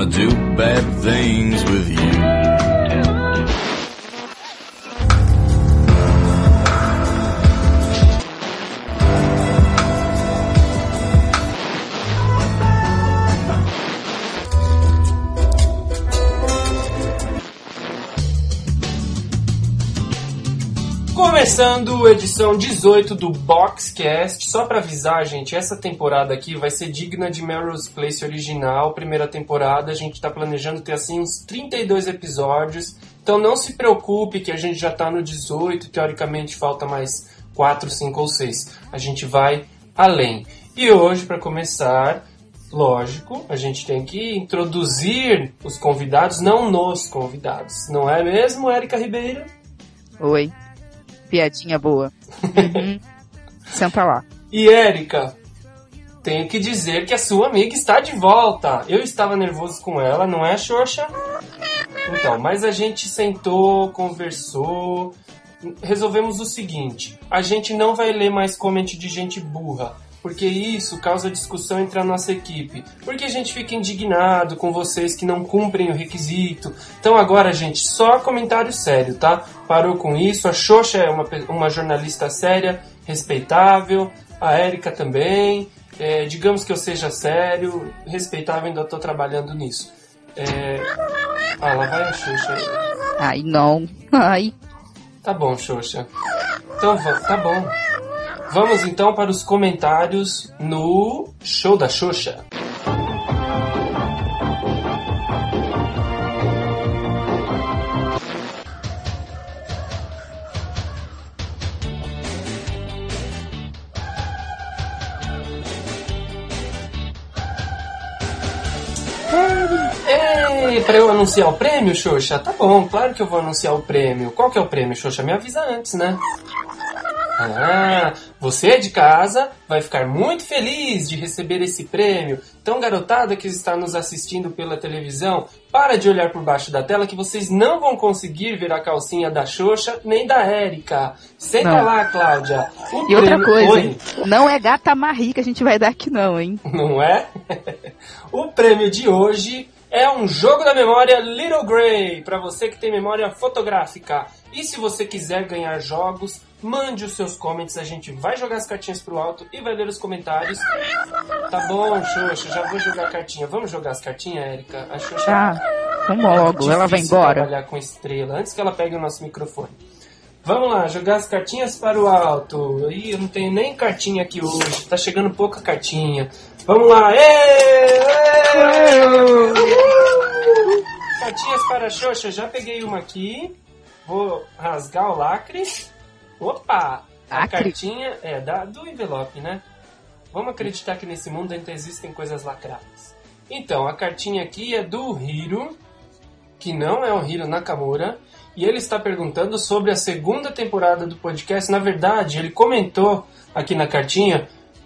wanna do bad things with you. Começando a edição 18 do Boxcast, só pra avisar, gente, essa temporada aqui vai ser digna de Melrose Place original, primeira temporada, a gente tá planejando ter assim uns 32 episódios, então não se preocupe que a gente já tá no 18, teoricamente falta mais 4, 5 ou 6, a gente vai além. E hoje, pra começar, lógico, a gente tem que introduzir os convidados, não nos convidados, não é mesmo, Érica Ribeiro? Oi. Piadinha boa. Senta lá. E Érica, tenho que dizer que a sua amiga está de volta. Eu estava nervoso com ela, não é, Xoxa? Então, mas a gente sentou, conversou, resolvemos o seguinte: a gente não vai ler mais comment de gente burra, porque isso causa discussão entre a nossa equipe. Porque a gente fica indignado com vocês que não cumprem o requisito. Então agora, gente, só comentário sério, tá? Parou com isso. A Xoxa é uma jornalista séria, respeitável. A Érica também. Digamos que eu seja sério, respeitável, ainda tô trabalhando nisso. Lá vai a Xoxa. Ai, não. Ai. Tá bom, Xoxa. Então, tá bom. Vamos então para os comentários no Show da Xoxa. Ei, para eu anunciar o prêmio, Xoxa? Tá bom, claro que eu vou anunciar o prêmio. Qual que é o prêmio, Xoxa? Me avisa antes, né? Você de casa vai ficar muito feliz de receber esse prêmio. Então, garotada que está nos assistindo pela televisão, para de olhar por baixo da tela que vocês não vão conseguir ver a calcinha da Xoxa nem da Érica. Senta lá, Cláudia. E outra coisa, hein? Não é gata marri que a gente vai dar aqui não, hein? Não é? O prêmio de hoje é um jogo da memória Little Grey, para você que tem memória fotográfica. E se você quiser ganhar jogos, mande os seus comments, a gente vai jogar as cartinhas pro alto e vai ler os comentários. Tá bom, Xoxa, já vou jogar a cartinha. Vamos jogar as cartinhas, Érica? A Xoxa vamos logo, ela vai embora. Trabalhar com estrela, antes que ela pegue o nosso microfone. Vamos lá, jogar as cartinhas para o alto. Ih, eu não tenho nem cartinha aqui hoje, tá chegando pouca cartinha. Vamos lá, cartinhas para a Xoxa, já peguei uma aqui. Vou rasgar o lacre. Opa! A cartinha é do envelope, né? Vamos acreditar que nesse mundo ainda existem coisas lacradas. Então, a cartinha aqui é do Hiro, que não é o Hiro Nakamura, e ele está perguntando sobre a segunda temporada do podcast. Na verdade, ele comentou aqui na cartinha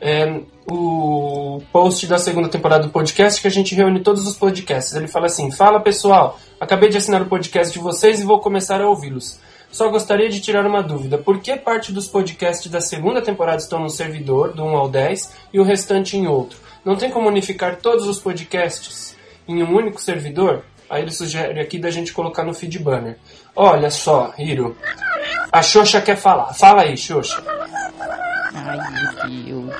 o post da segunda temporada do podcast, que a gente reúne todos os podcasts. Ele fala assim: fala pessoal, acabei de assinar o podcast de vocês e vou começar a ouvi-los. Só gostaria de tirar uma dúvida. Por que parte dos podcasts da segunda temporada estão no servidor, do 1 ao 10, e o restante em outro? Não tem como unificar todos os podcasts em um único servidor? Aí ele sugere aqui da gente colocar no feed banner. Olha só, Hiro, a Xoxa quer falar. Fala aí, Xoxa. Ai, meu Deus.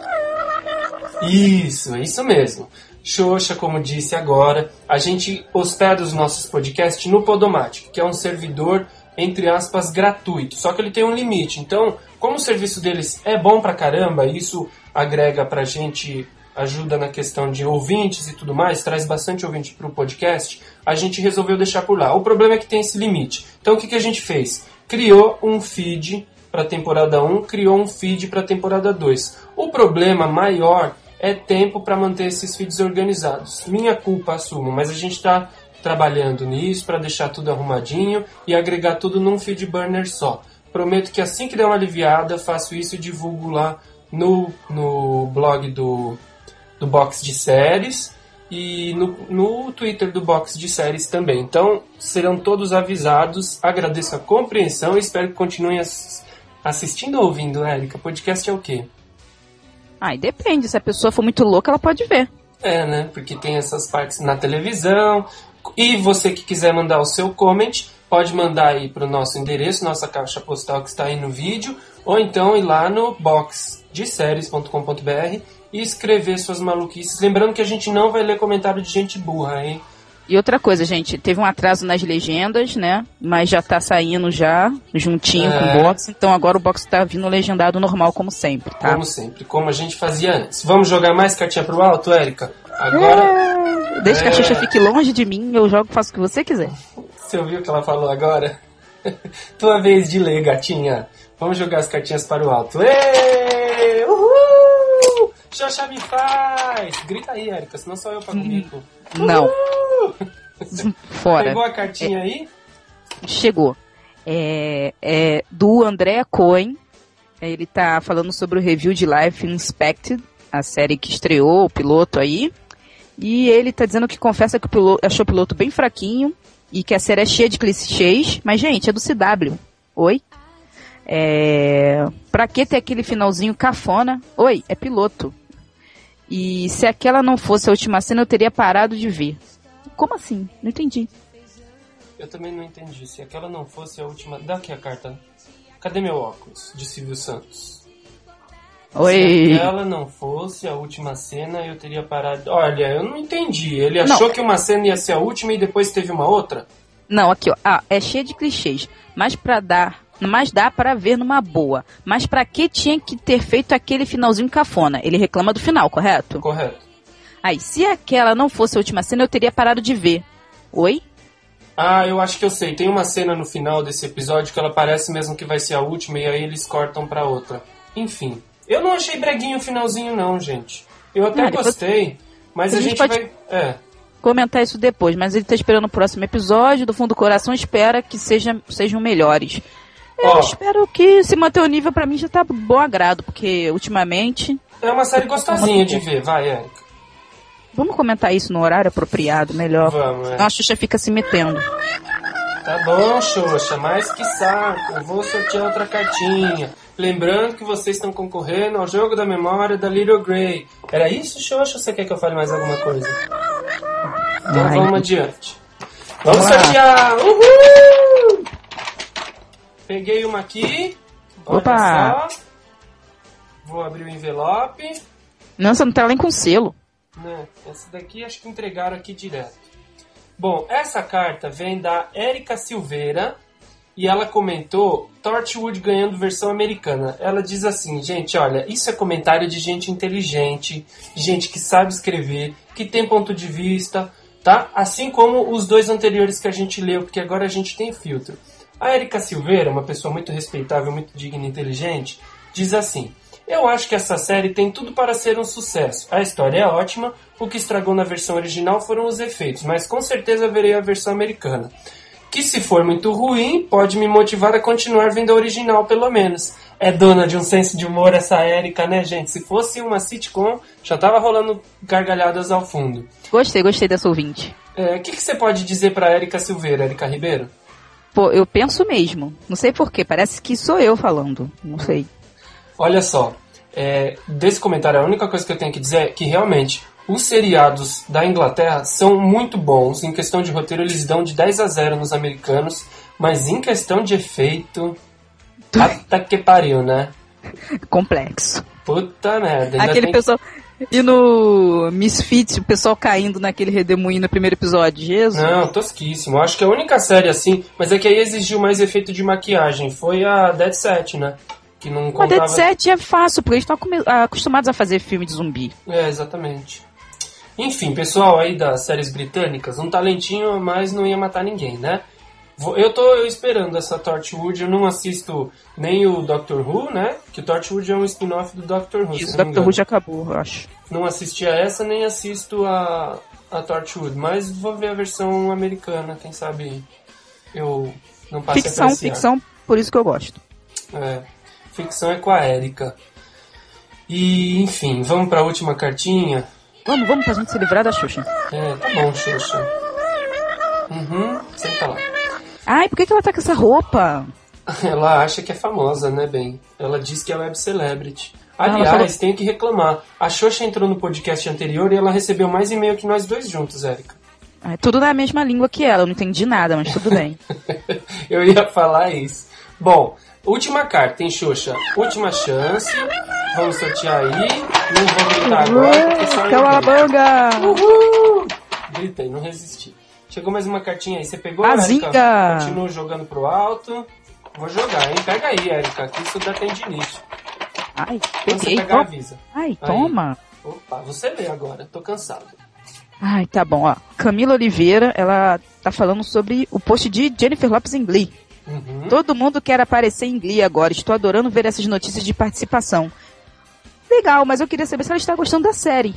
Isso mesmo. Xoxa, como disse agora, a gente hospeda os nossos podcasts no Podomatic, que é um servidor, entre aspas, gratuito. Só que ele tem um limite. Então, como o serviço deles é bom pra caramba, isso agrega pra gente, ajuda na questão de ouvintes e tudo mais, traz bastante ouvinte pro podcast, a gente resolveu deixar por lá. O problema é que tem esse limite. Então, o que a gente fez? Criou um feed pra temporada 1, criou um feed pra temporada 2. O problema maior é tempo para manter esses feeds organizados. Minha culpa, assumo, mas a gente está trabalhando nisso para deixar tudo arrumadinho e agregar tudo num feed burner só. Prometo que assim que der uma aliviada, faço isso e divulgo lá no blog do Box de Séries e no Twitter do Box de Séries também. Então, serão todos avisados. Agradeço a compreensão e espero que continuem assistindo ou ouvindo, Érica. Podcast é o quê? Ai, depende. Se a pessoa for muito louca, ela pode ver. Né? Porque tem essas partes na televisão. E você que quiser mandar o seu comment, pode mandar aí pro nosso endereço, nossa caixa postal que está aí no vídeo, ou então ir lá no boxdeseries.com.br e escrever suas maluquices. Lembrando que a gente não vai ler comentário de gente burra, hein? E outra coisa, gente, teve um atraso nas legendas, né? Mas já tá saindo já, juntinho com o box. Então agora o box tá vindo legendado normal, como sempre, tá? Como sempre, como a gente fazia antes. Vamos jogar mais cartinha pro alto, Érica? Agora... Desde que a Xuxa fique longe de mim, eu jogo e faço o que você quiser. Você ouviu o que ela falou agora? Tua vez de ler, gatinha. Vamos jogar as cartinhas para o alto. Êêêê! Uhul! Xuxa me faz! Grita aí, Érica, senão só eu pago o mico. Não. Fora. Pegou a cartinha aí? Chegou. Do André Cohen. Ele tá falando sobre o review de Life Inspected, a série que estreou, o piloto aí. E ele tá dizendo que confessa que achou o piloto bem fraquinho e que a série é cheia de clichês. Mas, gente, é do CW. Oi? Pra que ter aquele finalzinho cafona? Oi, é piloto. E se aquela não fosse a última cena, eu teria parado de ver. Como assim? Não entendi. Eu também não entendi. Se aquela não fosse a última... Dá aqui a carta. Cadê meu óculos? De Silvio Santos. Oi. Se aquela não fosse a última cena, eu teria parado... Olha, eu não entendi. Ele achou que uma cena ia ser a última e depois teve uma outra? Não, aqui, ó. É cheio de clichês. Mas dá pra ver numa boa. Mas pra que tinha que ter feito aquele finalzinho cafona? Ele reclama do final, correto? Correto. Aí, se aquela não fosse a última cena, eu teria parado de ver. Oi? Eu acho que eu sei. Tem uma cena no final desse episódio que ela parece mesmo que vai ser a última e aí eles cortam pra outra. Enfim. Eu não achei breguinho o finalzinho não, gente. Eu até gostei, mas a gente vai... comentar isso depois, mas ele tá esperando o próximo episódio, do fundo do coração espera que sejam melhores. Eu espero que se manter o nível pra mim já tá bom agrado, porque ultimamente... É uma série gostosinha de ver, vai, Érica. Vamos comentar isso no horário apropriado, melhor. Vamos, Senão a Xuxa fica se metendo. Tá bom, Xuxa, mas que saco. Eu vou sortear outra cartinha. Lembrando que vocês estão concorrendo ao jogo da memória da Little Grey. Era isso, Xuxa, ou você quer que eu fale mais alguma coisa? Então vamos adiante. Vamos sortear! Uhul! Peguei uma aqui. Opa! Só. Vou abrir o envelope. Nossa, não tá nem com selo. Né? Essa daqui acho que entregaram aqui direto. Bom, essa carta vem da Érica Silveira e ela comentou Torchwood ganhando versão americana. Ela diz assim, gente, olha, isso é comentário de gente inteligente, gente que sabe escrever, que tem ponto de vista, tá? Assim como os dois anteriores que a gente leu, porque agora a gente tem filtro. A Érica Silveira, uma pessoa muito respeitável, muito digna e inteligente, diz assim: eu acho que essa série tem tudo para ser um sucesso. A história é ótima, o que estragou na versão original foram os efeitos, mas com certeza verei a versão americana. Que se for muito ruim, pode me motivar a continuar vendo a original pelo menos. É dona de um senso de humor essa Érica, né, gente? Se fosse uma sitcom, já tava rolando gargalhadas ao fundo. Gostei dessa ouvinte. O que você pode dizer para Érica Silveira, Érica Ribeiro? Pô, eu penso mesmo. Não sei porquê, parece que sou eu falando. Não sei. Olha só, desse comentário a única coisa que eu tenho que dizer é que realmente os seriados da Inglaterra são muito bons. Em questão de roteiro eles dão de 10-0 nos americanos, mas em questão de efeito, até que pariu, né? Complexo. Puta merda. Aquele pessoal... E no Misfits, o pessoal caindo naquele redemoinho no primeiro episódio, Jesus. Não, tosquíssimo. Acho que a única série assim, mas é que aí exigiu mais efeito de maquiagem, foi a Dead Set, né? Que não contava... Mas Dead Set é fácil, porque eles estão acostumados a fazer filme de zumbi. Exatamente. Enfim, pessoal aí das séries britânicas, um talentinho, mas não ia matar ninguém, né? Eu tô esperando essa Torchwood, eu não assisto nem o Doctor Who, né? Que o Torchwood é um spin-off do Doctor Who. Isso, o Doctor Who já acabou, eu acho. Não assisti a essa, nem assisto a Torchwood, mas vou ver a versão americana, quem sabe eu não passe a apreciar. Ficção, por isso que eu gosto. Ficção é com a Érica. E, enfim, vamos pra última cartinha? Vamos pra gente se livrar da Xuxa. Tá bom, Xuxa. Senta lá. Ai, por que ela tá com essa roupa? Ela acha que é famosa, né, bem? Ela diz que é web celebrity. Aliás, tenho que reclamar. A Xoxa entrou no podcast anterior e ela recebeu mais e-mail que nós dois juntos, Érica. É tudo na mesma língua que ela, eu não entendi nada, mas tudo bem. Eu ia falar isso. Bom, última carta, hein, Xoxa? Última chance. Vamos sortear aí. Não vou gritar agora, porque só eu Calabanga! Uhul! Gritei, não resisti. Chegou mais uma cartinha aí. Você pegou, Érica? Continua jogando pro alto. Vou jogar, hein? Pega aí, Érica, que isso dá tendinite. Ai, quando você pegar, avisa. Ai, aí. Toma. Opa, você lê agora. Tô cansado. Ai, tá bom, ó. Camila Oliveira, ela tá falando sobre o post de Jennifer Lopez em Glee. Uhum. Todo mundo quer aparecer em Glee agora. Estou adorando ver essas notícias de participação. Legal, mas eu queria saber se ela está gostando da série.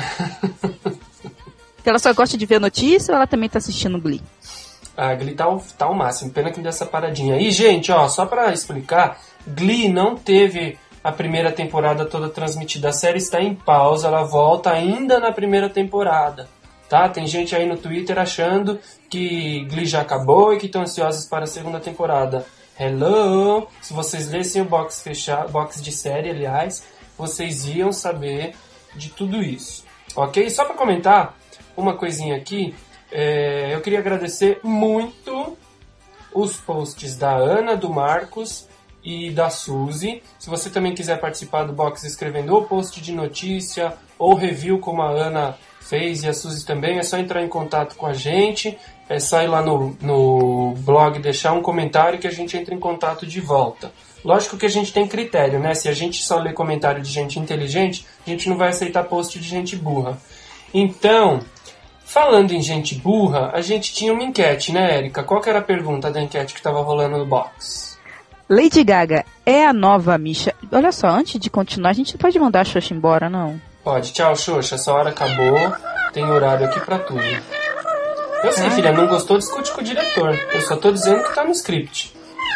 Ela só gosta de ver notícia ou ela também tá assistindo Glee? A Glee tá ao máximo. Pena que dessa paradinha. E, gente, ó, só pra explicar, Glee não teve a primeira temporada toda transmitida. A série está em pausa, ela volta ainda na primeira temporada. Tá? Tem gente aí no Twitter achando que Glee já acabou e que estão ansiosos para a segunda temporada. Hello! Se vocês lessem o box de série, aliás, vocês iam saber de tudo isso. Ok? Só para comentar uma coisinha aqui, eu queria agradecer muito os posts da Ana, do Marcos e da Suzy. Se você também quiser participar do box escrevendo ou post de notícia ou review como a Ana fez e a Suzy também, é só entrar em contato com a gente, é só ir lá no blog, deixar um comentário que a gente entra em contato de volta. Lógico que a gente tem critério, né? Se a gente só lê comentário de gente inteligente, a gente não vai aceitar post de gente burra. Então, falando em gente burra, a gente tinha uma enquete, né, Érica? Qual que era a pergunta da enquete que estava rolando no box? Lady Gaga é a nova Misha... Olha só, antes de continuar, a gente não pode mandar a Xoxa embora, não? Pode. Tchau, Xoxa. Essa hora acabou. Tem horário aqui pra tudo. Eu sei, filha. Não gostou? Discute com o diretor. Eu só tô dizendo que tá no script.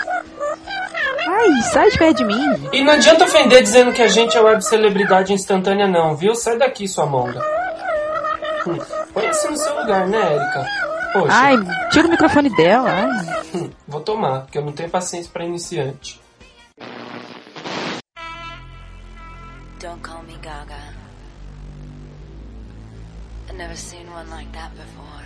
Ai, sai de perto de mim. E não adianta ofender dizendo que a gente é web celebridade instantânea, não, viu? Sai daqui, sua monga. Põe isso no seu lugar, né, Érica? Poxa. Ai, tira o microfone dela. Ai. Vou tomar, porque eu não tenho paciência pra iniciante. Don't call me Gaga. I've never seen one like that before.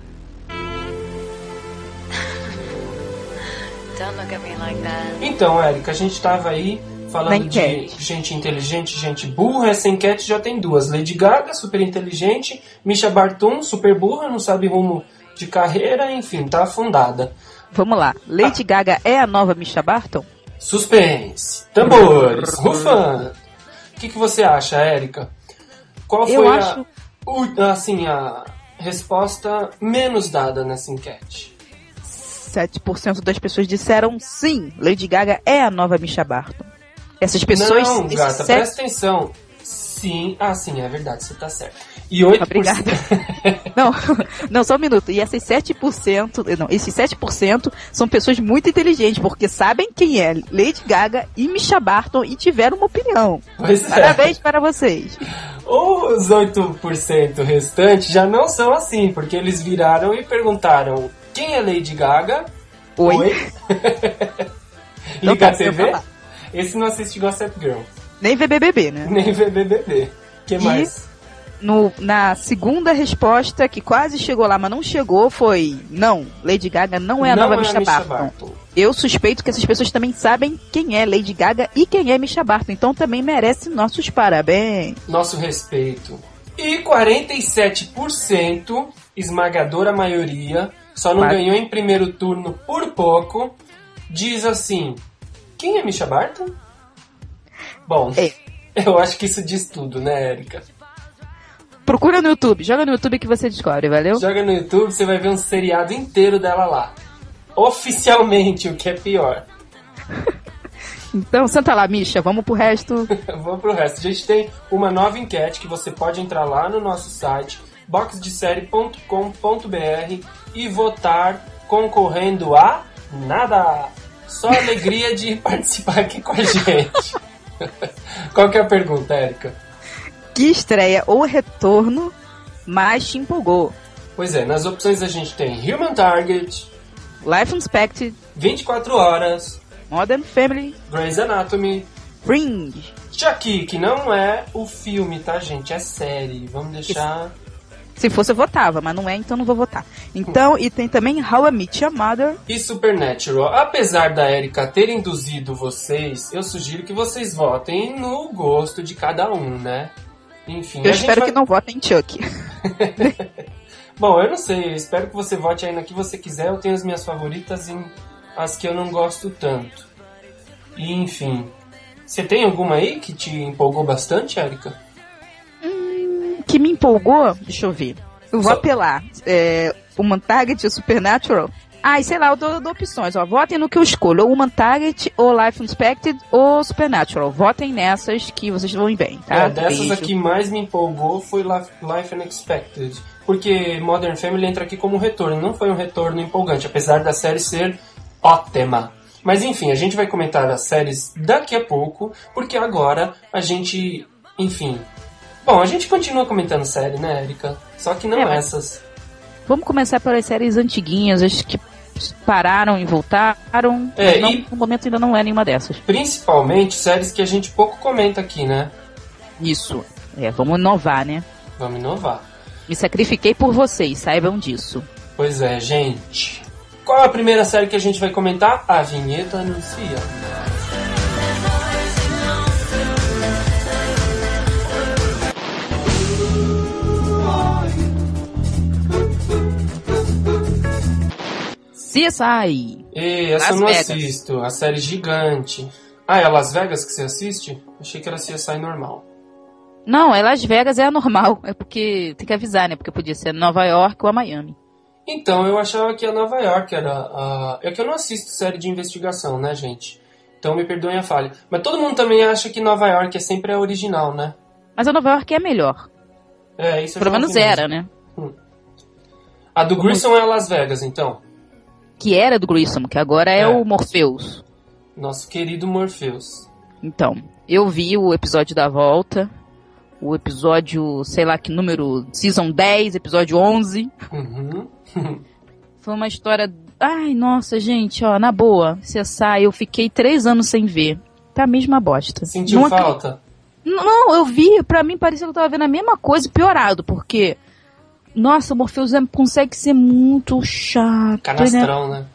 Don't look at me like that. Então, Érica, a gente tava aí falando de gente inteligente, gente burra. Essa enquete já tem duas. Lady Gaga, super inteligente. Misha Barton, super burra, não sabe rumo de carreira. Enfim, tá afundada. Vamos lá. Lady Gaga é a nova Misha Barton? Suspense. Tambores. Rufando. O que você acha, Érica? Qual foi a resposta menos dada nessa enquete? 7% das pessoas disseram sim, Lady Gaga é a nova Misha Barton. Essas pessoas... Não, gata, presta atenção. Sim, sim, é verdade, você tá certo. E 8%... Obrigada. não, só um minuto. E esses 7%... Não, esses 7% são pessoas muito inteligentes, porque sabem quem é Lady Gaga e Misha Barton e tiveram uma opinião. Pois Parabéns para vocês. Os 8% restantes já não são assim, porque eles viraram e perguntaram: quem é Lady Gaga? Oi? Liga a TV? Esse não assiste Gossip Girl. Nem vê BBB, né? Nem vê BBB. O que mais? Na segunda resposta, que quase chegou lá, mas não chegou, foi: não, Lady Gaga não é a nova Misha Barton. Eu suspeito que essas pessoas também sabem quem é Lady Gaga e quem é Misha Barton, então também merece nossos parabéns. Nosso respeito. E 47%, esmagadora maioria, só não ganhou em primeiro turno por pouco, diz assim: quem é Misha Barton? Bom, eu acho que isso diz tudo, né, Érica? Procura no YouTube, joga no YouTube que você descobre, valeu? Joga no YouTube, você vai ver um seriado inteiro dela lá. Oficialmente, o que é pior. Então, senta lá, Misha, vamos pro resto. Vamos pro resto. A gente tem uma nova enquete que você pode entrar lá no nosso site, boxdesérie.com.br, e votar concorrendo a nada. Só alegria de participar aqui com a gente. Qual que é a pergunta, Érica? Que estreia ou retorno mais te empolgou? Pois é, nas opções a gente tem Human Target, Life Unexpected, 24 Horas, Modern Family, Grey's Anatomy, Fringe. Chucky, que não é o filme, tá, gente? É série. Vamos deixar... Se fosse eu votava, mas não é, então não vou votar. Então, e tem também How I Met Your Mother. E Supernatural. Apesar da Erika ter induzido vocês, eu sugiro que vocês votem no gosto de cada um, né? Enfim. Eu espero que não votem em Chuck. Bom, eu não sei. Eu espero que você vote aí na que você quiser. Eu tenho as minhas favoritas e as que eu não gosto tanto. E, enfim. Você tem alguma aí que te empolgou bastante, Erika? Que me empolgou, deixa eu ver. Eu vou apelar. Human Target ou Supernatural? E sei lá, eu dou opções. Ó. Votem no que eu escolho. Ou Human Target, ou Life Unexpected, ou Supernatural. Votem nessas que vocês vão ver, tá? Dessas Beijo. aqui mais me empolgou foi Life Unexpected. Porque Modern Family entra aqui como um retorno. Não foi um retorno empolgante, apesar da série ser ótima. Mas enfim, a gente vai comentar as séries daqui a pouco, porque agora a gente... Enfim... Bom, a gente continua comentando série, né, Erika? Só que não essas. Vamos começar pelas séries antiguinhas, as que pararam e voltaram. Mas no momento ainda não é nenhuma dessas. Principalmente séries que a gente pouco comenta aqui, né? Isso. Vamos inovar, né? Vamos inovar. Me sacrifiquei por vocês, saibam disso. Pois é, gente. Qual é a primeira série que a gente vai comentar? A vinheta anuncia. CSI. Essa eu não assisto. A série gigante. É Las Vegas que você assiste? Achei que era CSI normal. Não, Las Vegas é a normal. É porque tem que avisar, né? Porque podia ser Nova York ou a Miami. Então, eu achava que a Nova York era a... É que eu não assisto série de investigação, né, gente? Então me perdoem a falha. Mas todo mundo também acha que Nova York é sempre a original, né? Mas a Nova York é melhor. Isso eu pelo menos era, né? A do Grissom é a Las Vegas, então? Que era do Grissom, que agora é o Morpheus. Nosso querido Morpheus. Então, eu vi o episódio da volta, o episódio, sei lá que número, Season 10, episódio 11. Uhum. Foi uma história... Ai, nossa, gente, ó, na boa, CSI, eu fiquei 3 anos sem ver. Tá a mesma bosta. Sentiu falta? Não, eu vi, pra mim parecia que eu tava vendo a mesma coisa, piorado, porque... Nossa, o Morpheus consegue ser muito chato. Canastrão, né?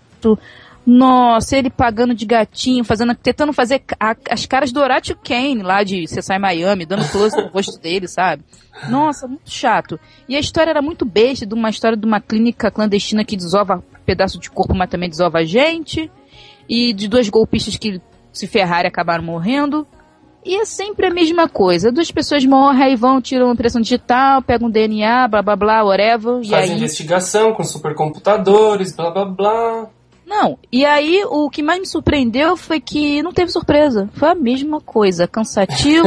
Nossa, ele pagando de gatinho, tentando fazer as caras do Horatio Kane lá de CSI Miami, dando close no rosto dele, sabe? Nossa, muito chato. E a história era muito besta, de uma história de uma clínica clandestina que desova pedaço de corpo, mas também desova gente. E de 2 golpistas que se ferraram e acabaram morrendo. E é sempre a mesma coisa. 2 pessoas morrem, aí vão, tiram impressão digital, pegam um DNA, blá blá blá, whatever. Fazem investigação com supercomputadores, blá blá blá. Não, e aí o que mais me surpreendeu foi que não teve surpresa. Foi a mesma coisa, cansativo,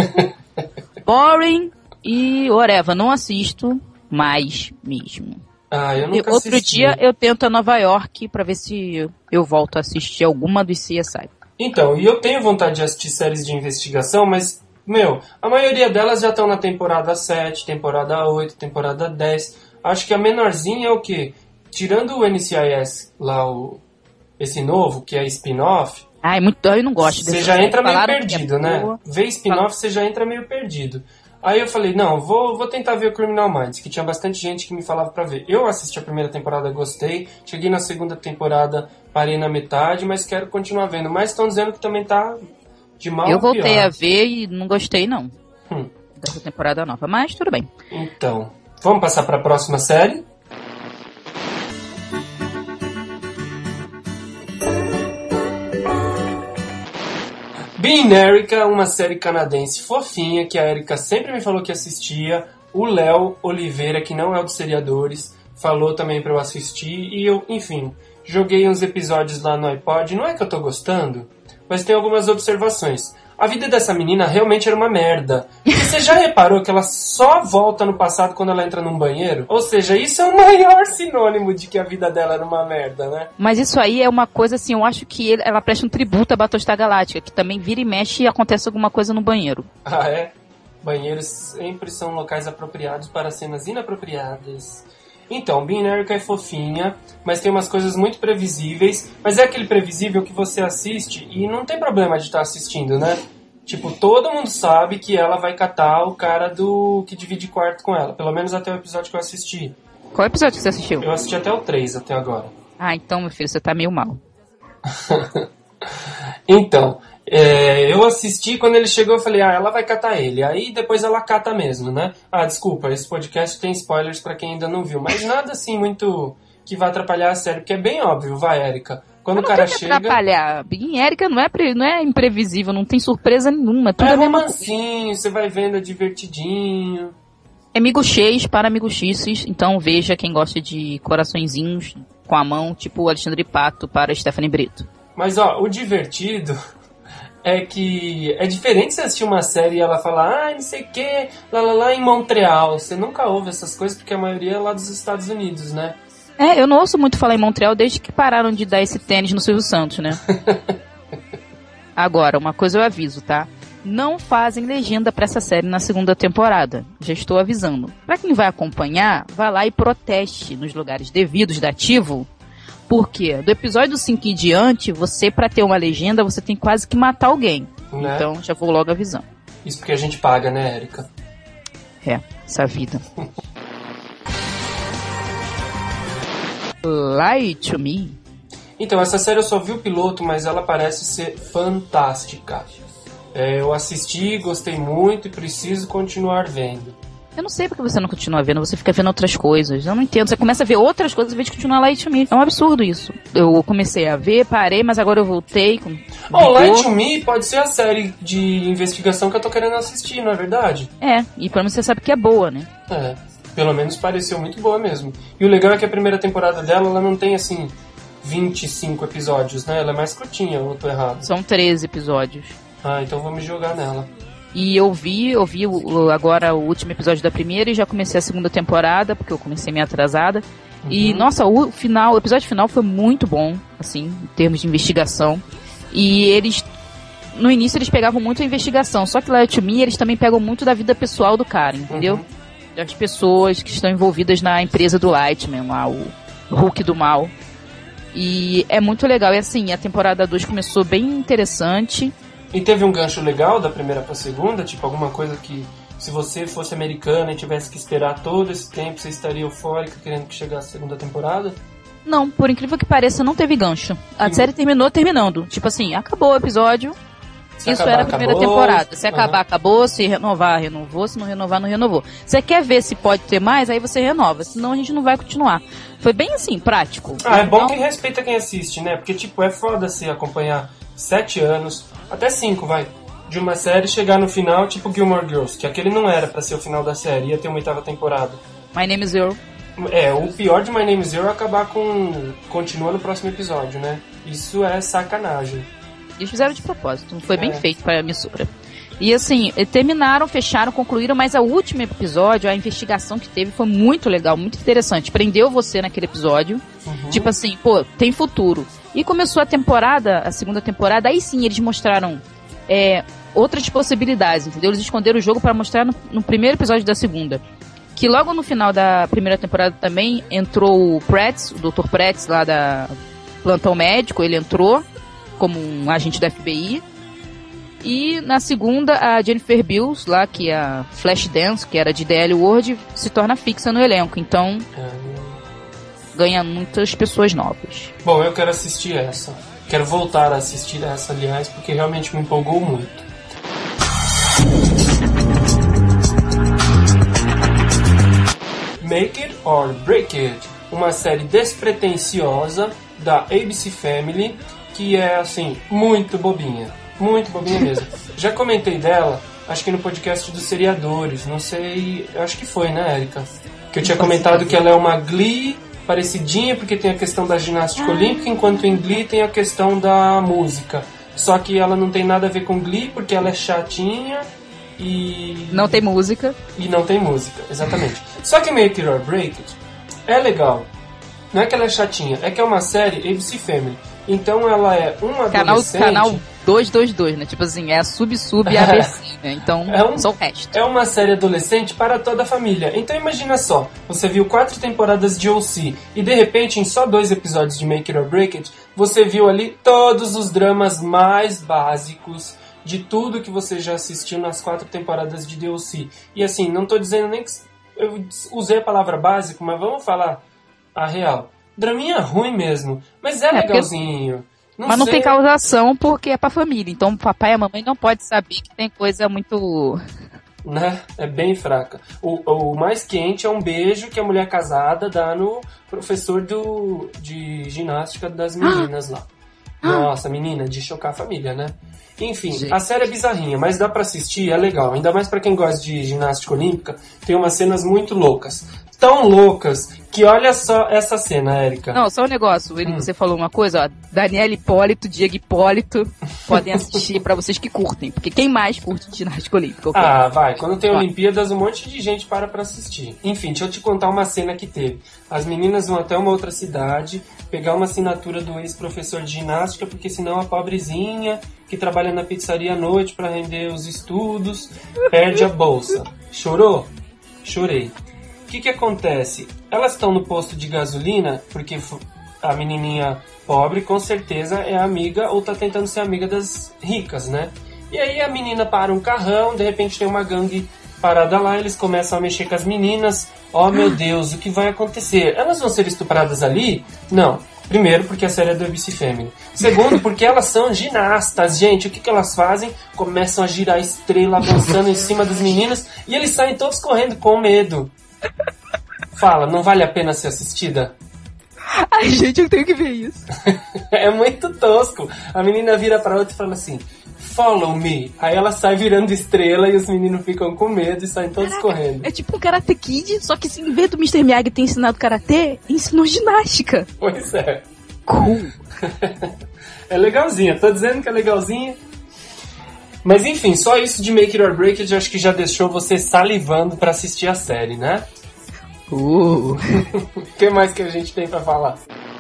boring e whatever. Não assisto mais mesmo. Eu nunca assisti. Outro dia eu tento a Nova York pra ver se eu volto a assistir alguma dos CSI. Então, e eu tenho vontade de assistir séries de investigação, mas, a maioria delas já estão na temporada 7, temporada 8, temporada 10. Acho que a menorzinha é o quê? Tirando o NCIS lá, esse novo, que é spin-off... É muito, eu não gosto desse. Você já entra meio perdido, né? Ver spin-off, você já entra meio perdido. Aí eu falei, não, vou tentar ver o Criminal Minds, que tinha bastante gente que me falava pra ver. Eu assisti a primeira temporada, gostei. Cheguei na segunda temporada, parei na metade, mas quero continuar vendo. Mas estão dizendo que também tá de mal a pior. Eu voltei a ver e não gostei, não. Dessa temporada nova, mas tudo bem. Então, vamos passar pra próxima série? Being Erica, uma série canadense fofinha que a Erika sempre me falou que assistia. O Léo Oliveira, que não é o dos seriadores, falou também pra eu assistir. E eu, enfim, joguei uns episódios lá no iPod. Não é que eu tô gostando, mas tem algumas observações. A vida dessa menina realmente era uma merda. E você já reparou que ela só volta no passado quando ela entra num banheiro? Ou seja, isso é o maior sinônimo de que a vida dela era uma merda, né? Mas isso aí é uma coisa assim, eu acho que ela presta um tributo à Battlestar Galáctica, que também vira e mexe e acontece alguma coisa no banheiro. Ah, é? Banheiros sempre são locais apropriados para cenas inapropriadas. Então, Being Erica é fofinha, mas tem umas coisas muito previsíveis. Mas é aquele previsível que você assiste e não tem problema de estar assistindo, né? Tipo, todo mundo sabe que ela vai catar o cara que divide quarto com ela. Pelo menos até o episódio que eu assisti. Qual episódio que você assistiu? Eu assisti até o 3 até agora. Ah, então, meu filho, você tá meio mal. Então, eu assisti, quando ele chegou eu falei, ela vai catar ele. Aí depois ela cata mesmo, né? Desculpa, esse podcast tem spoilers pra quem ainda não viu. Mas nada assim muito que vai atrapalhar a série, porque é bem óbvio, vai, Érica. Quando o cara chega... atrapalhar. Em Érica não é imprevisível, não tem surpresa nenhuma. Tudo é a mesma romancinho, você vai vendo, é divertidinho. É miguxês para miguxices, então veja quem gosta de coraçõezinhos com a mão, tipo o Alexandre Pato para Stephanie Brito. Mas o divertido é que é diferente você assistir uma série e ela falar, não sei o que, lá em Montreal. Você nunca ouve essas coisas porque a maioria é lá dos Estados Unidos, né? Eu não ouço muito falar em Montreal desde que pararam de dar esse tênis no Silvio Santos, né? Agora, uma coisa eu aviso, tá? Não fazem legenda pra essa série na segunda temporada. Já estou avisando. Pra quem vai acompanhar, vá lá e proteste nos lugares devidos da Ativo. Porque do episódio 5 em diante, você, pra ter uma legenda, você tem quase que matar alguém. Né? Então, já vou logo avisando. Isso porque a gente paga, né, Érica? Essa vida. Lie to Me. Então, essa série eu só vi o piloto, mas ela parece ser fantástica. Eu assisti, gostei muito e preciso continuar vendo. Eu não sei porque você não continua vendo, você fica vendo outras coisas. Eu não entendo. Você começa a ver outras coisas em vez de continuar Lie to Me. É um absurdo isso. Eu comecei a ver, parei, mas agora eu voltei. Lie to Me pode ser a série de investigação que eu tô querendo assistir, não é verdade? E pelo menos você sabe que é boa, né? Pelo menos pareceu muito boa mesmo. E o legal é que a primeira temporada dela, ela não tem, assim, 25 episódios, né? Ela é mais curtinha, ou eu tô errado? São 13 episódios. Então vamos jogar nela. E eu vi agora o último episódio da primeira e já comecei a segunda temporada, porque eu comecei meio atrasada. E, nossa, o episódio final foi muito bom, assim, em termos de investigação. E no início eles pegavam muito a investigação, só que lá to Me eles também pegam muito da vida pessoal do cara, entendeu? Das pessoas que estão envolvidas na empresa do Lightman, lá, o Hulk do mal. E é muito legal. E assim, a temporada 2 começou bem interessante. E teve um gancho legal da primeira pra segunda? Tipo, alguma coisa que, se você fosse americana e tivesse que esperar todo esse tempo, você estaria eufórica querendo que chegasse a segunda temporada? Não, por incrível que pareça, não teve gancho. A série terminou terminando. Tipo assim, acabou o episódio. Isso era a primeira temporada. Se acabar, acabou. Se renovar, renovou. Se não renovar, não renovou. Você quer ver se pode ter mais, aí você renova. Senão a gente não vai continuar. Foi bem assim, prático. É bom que respeita quem assiste, né? Porque, tipo, é foda se acompanhar 7 anos, até 5, de uma série chegar no final, tipo Gilmore Girls, que aquele não era pra ser o final da série, ia ter uma 8ª temporada. My Name is Earl. O pior de My Name is Earl é acabar continua no próximo episódio, né? Isso é sacanagem. Eles fizeram de propósito, foi bem feito para a emissora. E assim, terminaram, fecharam, concluíram, mas o último episódio, a investigação que teve foi muito legal, muito interessante. Prendeu você naquele episódio. Tipo assim, tem futuro. E começou a segunda temporada, aí sim eles mostraram outras possibilidades, entendeu? Eles esconderam o jogo para mostrar no primeiro episódio da segunda. Que logo no final da primeira temporada também entrou o Pretz, o Dr. Pretz lá da Plantão Médico, ele entrou como um agente da FBI. E na segunda, a Jennifer Beals, lá, que é a Flashdance, que era de DL World, se torna fixa no elenco. Então, ganha muitas pessoas novas. Bom, eu quero assistir essa. Quero voltar a assistir essa, aliás, porque realmente me empolgou muito. Make It or Break It, uma série despretensiosa da ABC Family, que é, assim, muito bobinha mesmo. Já comentei dela, acho que no podcast dos seriadores, não sei, acho que foi, né, Érica? Que eu tinha comentado que ela é uma Glee parecidinha, porque tem a questão da ginástica olímpica, enquanto em Glee tem a questão da música. Só que ela não tem nada a ver com Glee, porque ela é chatinha e... Não tem música. E não tem música, exatamente. Só que Make It or Break It é legal. Não é que ela é chatinha, é que é uma série ABC Family. Então ela é uma adolescente... Canal 222, né? Tipo assim, é a sub e a ABC, né? Então, só o resto. É uma série adolescente para toda a família. Então imagina só, você viu 4 temporadas de O.C. e de repente em só 2 episódios de Make It or Break It, você viu ali todos os dramas mais básicos de tudo que você já assistiu nas 4 temporadas de DLC. E assim, não tô dizendo nem que... Eu usei a palavra básico, mas vamos falar a real. Draminha ruim mesmo, mas legalzinho. Mas não tem causação porque é pra família. Então o papai e a mamãe não podem saber que tem coisa muito... Né? É bem fraca. O mais quente é um beijo que a mulher casada dá no professor de ginástica das meninas lá. Nossa, menina, de chocar a família, né? Enfim, gente, a série é bizarrinha, mas dá pra assistir, é legal. Ainda mais pra quem gosta de ginástica olímpica, tem umas cenas muito loucas. Tão loucas que olha só essa cena, Érica. Não, só um negócio. Você falou uma coisa, ó. Daniela Hipólito, Diego Hipólito, podem assistir pra vocês que curtem. Porque quem mais curte ginástica olímpica? Vai. Quando tem Olimpíadas, um monte de gente para assistir. Enfim, deixa eu te contar uma cena que teve. As meninas vão até uma outra cidade pegar uma assinatura do ex-professor de ginástica, porque senão a pobrezinha que trabalha na pizzaria à noite pra render os estudos perde a bolsa. Chorou? Chorei. O que acontece? Elas estão no posto de gasolina, porque a menininha pobre com certeza é amiga ou tá tentando ser amiga das ricas, né? E aí a menina para um carrão, de repente tem uma gangue parada lá, eles começam a mexer com as meninas. Oh meu Deus, o que vai acontecer? Elas vão ser estupradas ali? Não. Primeiro, porque a série é do ABC Family. Segundo, porque elas são ginastas, gente. O que elas fazem? Começam a girar a estrela avançando em cima das meninas e eles saem todos correndo com medo. Fala, não vale a pena ser assistida? Ai, gente, eu tenho que ver isso. É muito tosco. A menina vira pra outra e fala assim, follow me. Aí ela sai virando estrela e os meninos ficam com medo e saem todos correndo. É tipo um Karate Kid, só que em vez do Mr. Miyagi ter ensinado Karatê, ensinou ginástica. Pois é. Cool. É legalzinha, tô dizendo que é legalzinha. Mas enfim, só isso de Make It or Break It, eu acho que já deixou você salivando pra assistir a série, né? O que mais que a gente tem pra falar?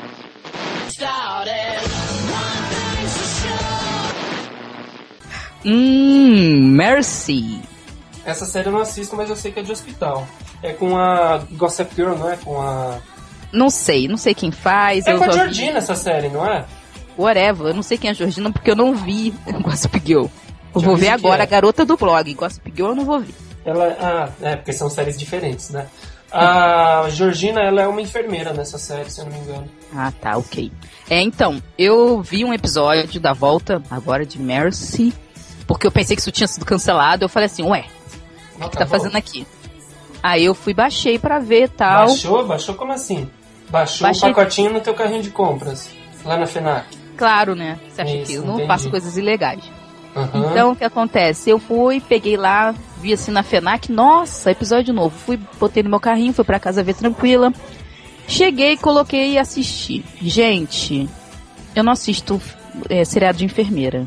Mercy. Essa série eu não assisto, mas eu sei que é de hospital. É com a Gossip Girl, não é? Não sei quem faz. É com a Georgina essa série, não é? Whatever, eu não sei quem é a Georgina porque eu não vi Gossip Girl. Eu vou ver agora a garota do blog. Gossip Girl eu não vou ver. Porque são séries diferentes, né? A Georgina, ela é uma enfermeira nessa série, se eu não me engano. Ah, tá, ok. Então, eu vi um episódio da volta agora de Mercy, porque eu pensei que isso tinha sido cancelado. Eu falei assim, ué, o que tá fazendo aqui? Aí eu baixei pra ver e tal. Baixou como assim? Baixei o pacotinho no teu carrinho de compras, lá na FENAC. Claro, né? Você acha que eu não faço coisas ilegais. Uhum. Então, o que acontece? Eu peguei lá, vi assim na FENAC, nossa, episódio novo. Botei no meu carrinho, fui pra casa ver tranquila. Cheguei, coloquei e assisti. Gente, eu não assisto seriado de enfermeira.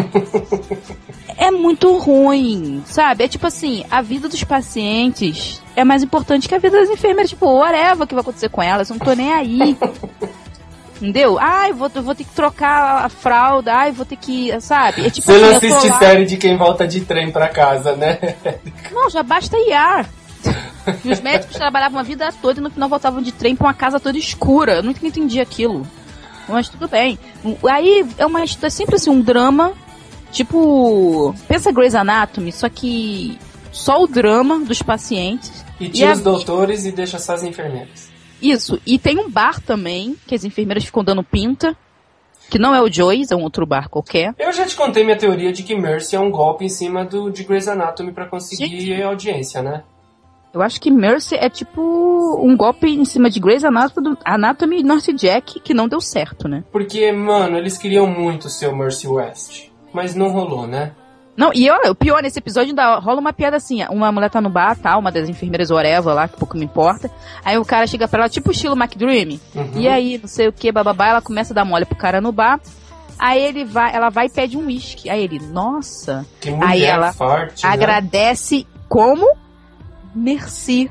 É muito ruim, sabe? É tipo assim, a vida dos pacientes é mais importante que a vida das enfermeiras. Tipo, whatever que vai acontecer com elas, eu não tô nem aí. Entendeu? Vou ter que trocar a fralda, vou ter que, sabe? É tipo você assim, não assiste série de quem volta de trem pra casa, né? Não, já basta IAR. E os médicos trabalhavam a vida toda e no final voltavam de trem pra uma casa toda escura. Eu nunca entendi aquilo. Mas tudo bem. Aí é sempre assim, um drama, tipo, pensa Grey's Anatomy, só que só o drama dos pacientes. E tira os doutores e deixa só as enfermeiras. Isso, e tem um bar também, que as enfermeiras ficam dando pinta, que não é o Joyce, é um outro bar qualquer. Eu já te contei minha teoria de que Mercy é um golpe em cima de Grey's Anatomy pra conseguir audiência, né? Eu acho que Mercy é tipo um golpe em cima de Grey's Anatomy e North Jack, que não deu certo, né? Porque, mano, eles queriam muito ser o Mercy West, mas não rolou, né? Não, e olha, o pior, nesse episódio ainda rola uma piada assim, uma mulher tá no bar, tá, uma das enfermeiras whatever lá, que pouco me importa, aí o cara chega pra ela, tipo estilo McDreamy, e aí, não sei o que, bababá, ela começa a dar mole pro cara no bar, aí ela vai e pede um uísque, aí ele, nossa, que mulher aí ela forte, agradece, né? Como? Merci.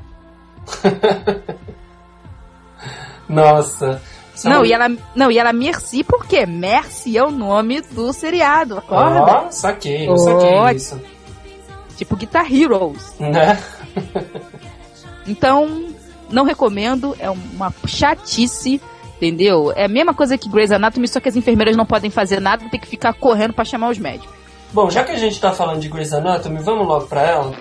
Nossa. E ela merci porque Mercy é o nome do seriado, acorda? Saquei isso. Tipo Guitar Heroes. Né? Então, não recomendo, é uma chatice, entendeu? É a mesma coisa que Grey's Anatomy, só que as enfermeiras não podem fazer nada, tem que ficar correndo pra chamar os médicos. Bom, já que a gente tá falando de Grey's Anatomy, vamos logo pra ela?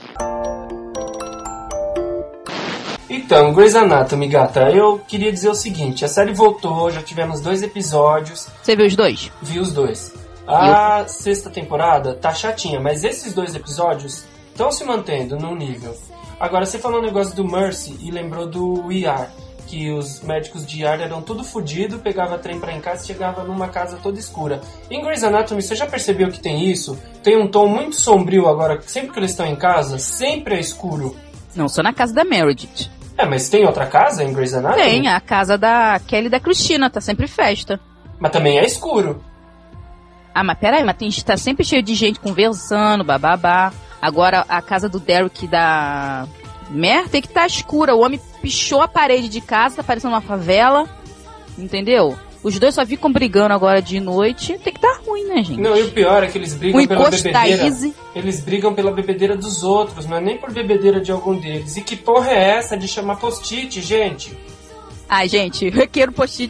Então, Grey's Anatomy, gata, eu queria dizer o seguinte, a série voltou, já tivemos 2 episódios. Você viu os 2? Vi os 2. A 6ª temporada tá chatinha, mas esses 2 episódios estão se mantendo num nível. Agora, você falou um negócio do Mercy e lembrou do ER, que os médicos de ER eram tudo fodido, pegava trem pra em casa e chegava numa casa toda escura. Em Grey's Anatomy, você já percebeu que tem isso? Tem um tom muito sombrio agora, sempre que eles estão em casa, sempre é escuro. Não, só na casa da Meredith. Mas tem outra casa em Grey's Anatomy? Tem, a casa da Kelly e da Cristina, tá sempre festa. Mas também é escuro. Ah, mas peraí, mas tá sempre cheio de gente conversando, bababá. Agora a casa do Derek e da Mer tem que tá escura. O homem pichou a parede de casa, tá parecendo uma favela. Entendeu? Os dois só ficam brigando agora de noite. Tem que tá ruim, né, gente? Não, e o pior é que eles brigam pela bebedeira. Easy. Eles brigam pela bebedeira dos outros, não é nem por bebedeira de algum deles. E que porra é essa de chamar post-it, gente? Ai, gente, requiro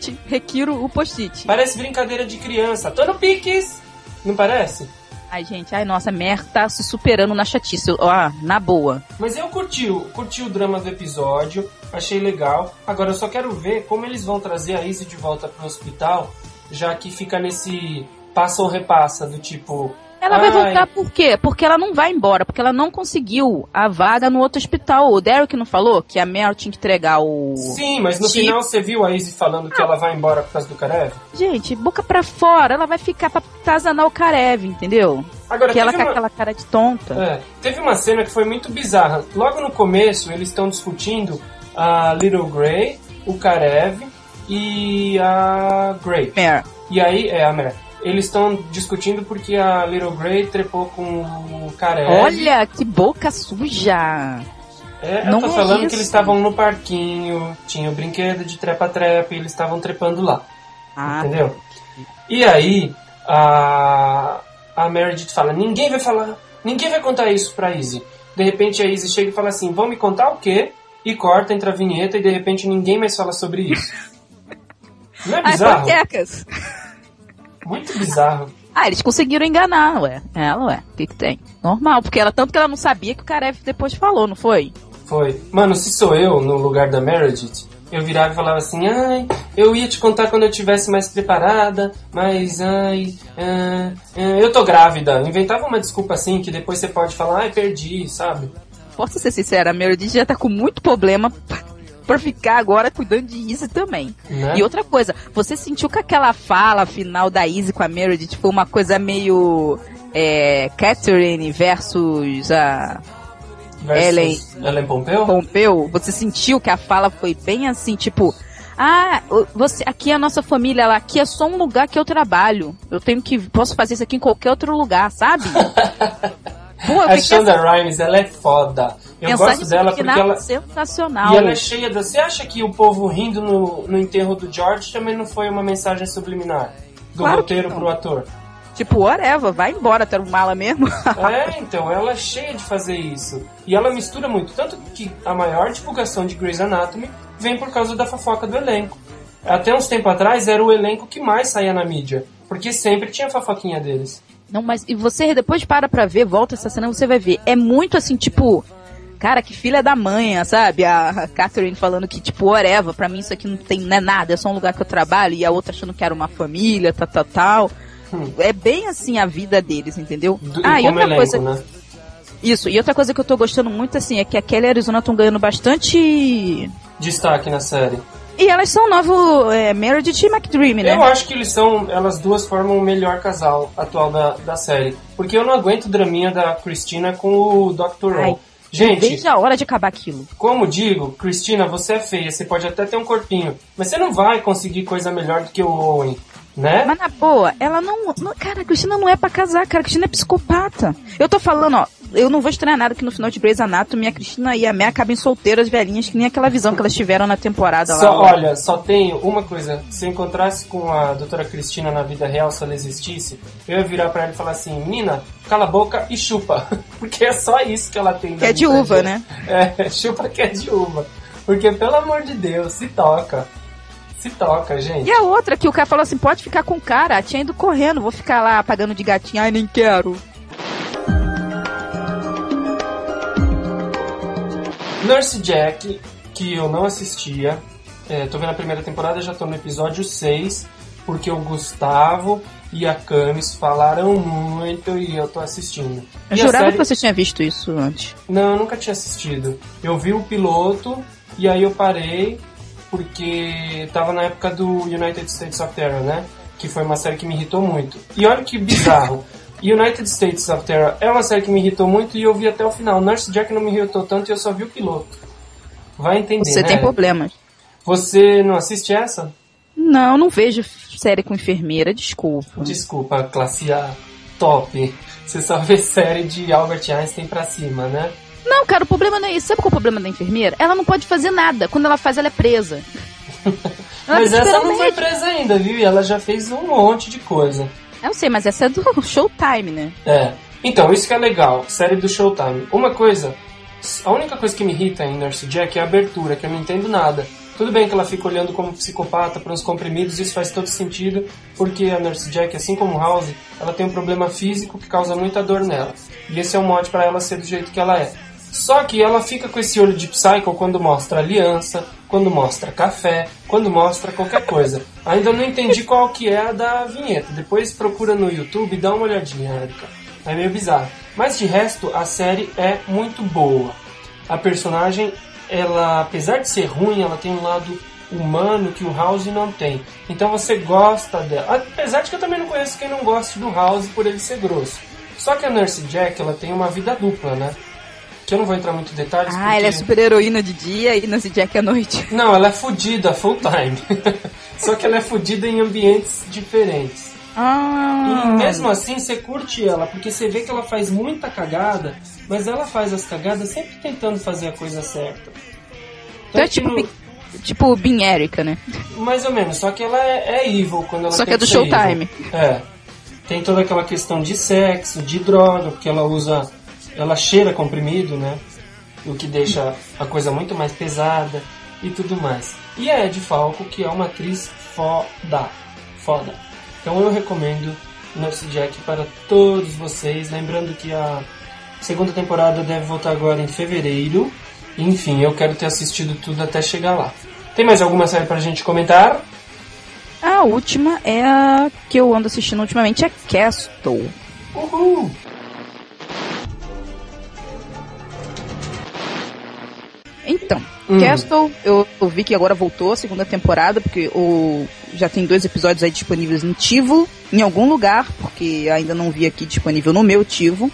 o post-it. Parece brincadeira de criança. Tô no piques! Não parece? Ai, gente, nossa, a Mer tá se superando na chatice. Ó, na boa. Mas eu curti o drama do episódio, achei legal. Agora eu só quero ver como eles vão trazer a Izzy de volta pro hospital, já que fica nesse passa ou repassa, do tipo... Ela vai voltar por quê? Porque ela não vai embora, porque ela não conseguiu a vaga no outro hospital. O Derek não falou que a Mer tinha que entregar o... Sim, mas no final você viu a Izzy falando que ela vai embora por causa do Karev? Gente, boca pra fora, ela vai ficar pra atazanar o Karev, entendeu? Agora, que ela com aquela cara de tonta. Teve uma cena que foi muito bizarra. Logo no começo, eles estão discutindo a Little Grey, o Karev e a Grey. Mer. E aí, a Mer. Eles estão discutindo porque a Little Grey trepou com o Karev. Olha, que boca suja! Eu tô falando que eles estavam no parquinho, tinha o brinquedo de trepa-trepa e eles estavam trepando lá. Entendeu? E aí, a Meredith fala, ninguém vai contar isso pra Izzy. De repente a Izzy chega e fala assim, vão me contar o quê? E corta, entra a vinheta e de repente ninguém mais fala sobre isso. Não é bizarro? Panquecas. Muito bizarro. Eles conseguiram enganar, ué. Ela, o que tem? Normal, porque tanto que ela não sabia que o Karev depois falou, não foi? Foi. Mano, se sou eu, no lugar da Meredith, eu virava e falava assim, eu ia te contar quando eu estivesse mais preparada, mas, eu tô grávida. Inventava uma desculpa assim, que depois você pode falar, perdi, sabe? Posso ser sincera, a Meredith já tá com muito problema pra ficar agora cuidando de Izzy também. Né? E outra coisa, você sentiu que aquela fala final da Izzy com a Meredith foi uma coisa meio Catherine versus a Ellen Pompeu? Você sentiu que a fala foi bem assim, tipo, aqui é a nossa família, aqui é só um lugar que eu trabalho. Posso fazer isso aqui em qualquer outro lugar, sabe? Pô, a Shonda Rhimes, ela é foda. Eu gosto dela porque ela... sensacional. E ela é cheia da... Você acha que o povo rindo no enterro do George também não foi uma mensagem subliminar? Do roteiro pro ator? Tipo, whatever, vai embora, tu era um mala mesmo. Então, ela é cheia de fazer isso. E ela mistura muito. Tanto que a maior divulgação de Grey's Anatomy vem por causa da fofoca do elenco. Até uns tempo atrás era o elenco que mais saía na mídia. Porque sempre tinha fofoquinha deles. Não, mas e você depois para pra ver, volta essa cena, você vai ver. É muito assim, tipo, cara, que filha da mãe, sabe? A Catherine falando que, tipo, whatever, pra mim isso aqui não é nada, é só um lugar que eu trabalho, e a outra achando que era uma família, tal. É bem assim a vida deles, entendeu? E outra elenco, coisa, né? Isso, e outra coisa que eu tô gostando muito, assim, é que a Kelly e a Arizona estão ganhando bastante destaque na série. E elas são o novo Meredith e McDreamy, né? Eu acho que elas duas formam o melhor casal atual da série. Porque eu não aguento o draminha da Cristina com o Dr. Roll. Gente, veja a hora de acabar aquilo. Como digo, Cristina, você é feia, você pode até ter um corpinho, mas você não vai conseguir coisa melhor do que o Owen, né? Mas na boa, ela não... Cara, a Cristina não é pra casar, cara. A Cristina é psicopata. Eu tô falando, eu não vou estranhar nada que no final de Grey's Anatomy a Cristina e a Mia acabem solteiras, velhinhas, que nem aquela visão que elas tiveram na temporada lá. Olha, só tenho uma coisa. Se eu encontrasse com a doutora Cristina na vida real, se ela existisse, eu ia virar pra ela e falar assim, menina, cala a boca e chupa. Porque é só isso que ela tem. Que é de uva, né? Chupa que é de uva. Porque, pelo amor de Deus, se toca. Se toca, gente. E a outra que o cara falou assim, pode ficar com o cara, tinha ido correndo, vou ficar lá pagando de gatinha, ai, nem quero. Nurse Jack, que eu não assistia, tô vendo a primeira temporada, já tô no episódio 6, porque o Gustavo e a Camis falaram muito e eu tô assistindo. Eu jurava que você tinha visto isso antes. Não, eu nunca tinha assistido. Eu vi o piloto e aí eu parei porque tava na época do United States of Terror, né? Que foi uma série que me irritou muito. E olha que bizarro. United States of Terror é uma série que me irritou muito e eu vi até o final. Nurse Jack não me irritou tanto e eu só vi o piloto. Vai entender, Você né? tem problemas. Você não assiste essa? Não vejo série com enfermeira, desculpa. Desculpa, classe A, top. Você só vê série de Albert Einstein pra cima, né? Não, cara, o problema não é isso. Sabe qual é o problema da enfermeira? Ela não pode fazer nada. Quando ela faz, ela é presa. Mas essa não foi presa ainda, viu? E ela já fez um monte de coisa. Eu sei, mas essa é do Showtime, né? Então, isso que é legal, série do Showtime. A única coisa que me irrita em Nurse Jack é a abertura, que eu não entendo nada. Tudo bem que ela fica olhando como psicopata para os comprimidos, isso faz todo sentido, porque a Nurse Jack, assim como House, ela tem um problema físico que causa muita dor nela. E esse é um mote para ela ser do jeito que ela é. Só que ela fica com esse olho de Psycho quando mostra aliança, quando mostra café, quando mostra qualquer coisa. Ainda não entendi qual que é a da vinheta. Depois procura no YouTube e dá uma olhadinha, Erika. É meio bizarro. Mas de resto, a série é muito boa. A personagem, ela, apesar de ser ruim, ela tem um lado humano que o House não tem. Então você gosta dela. Apesar de que eu também não conheço quem não goste do House por ele ser grosso. Só que a Nurse Jack, ela tem uma vida dupla, né? Que eu não vou entrar muito em detalhes. Porque... ela é super heroína de dia e Nurse Jack à noite. Não, ela é fodida full time. Só que ela é fodida em ambientes diferentes. E mesmo assim você curte ela, porque você vê que ela faz muita cagada, mas ela faz as cagadas sempre tentando fazer a coisa certa. Então é tipo Bean Erika, né? Mais ou menos, só que ela é evil quando ela só tem que é do Showtime. Tem toda aquela questão de sexo, de droga, porque ela cheira comprimido, né? O que deixa a coisa muito mais pesada e tudo mais. E a Ed Falco, que é uma atriz foda. Então eu recomendo Nurse Jack para todos vocês. Lembrando que a segunda temporada deve voltar agora em fevereiro. Enfim, eu quero ter assistido tudo até chegar lá. Tem mais alguma série pra gente comentar? A última é a que eu ando assistindo ultimamente, é Castle. Uhul! Então, Castle, eu vi que agora voltou a segunda temporada, porque já tem 2 episódios aí disponíveis no Tivo, em algum lugar, porque ainda não vi aqui disponível no meu Tivo.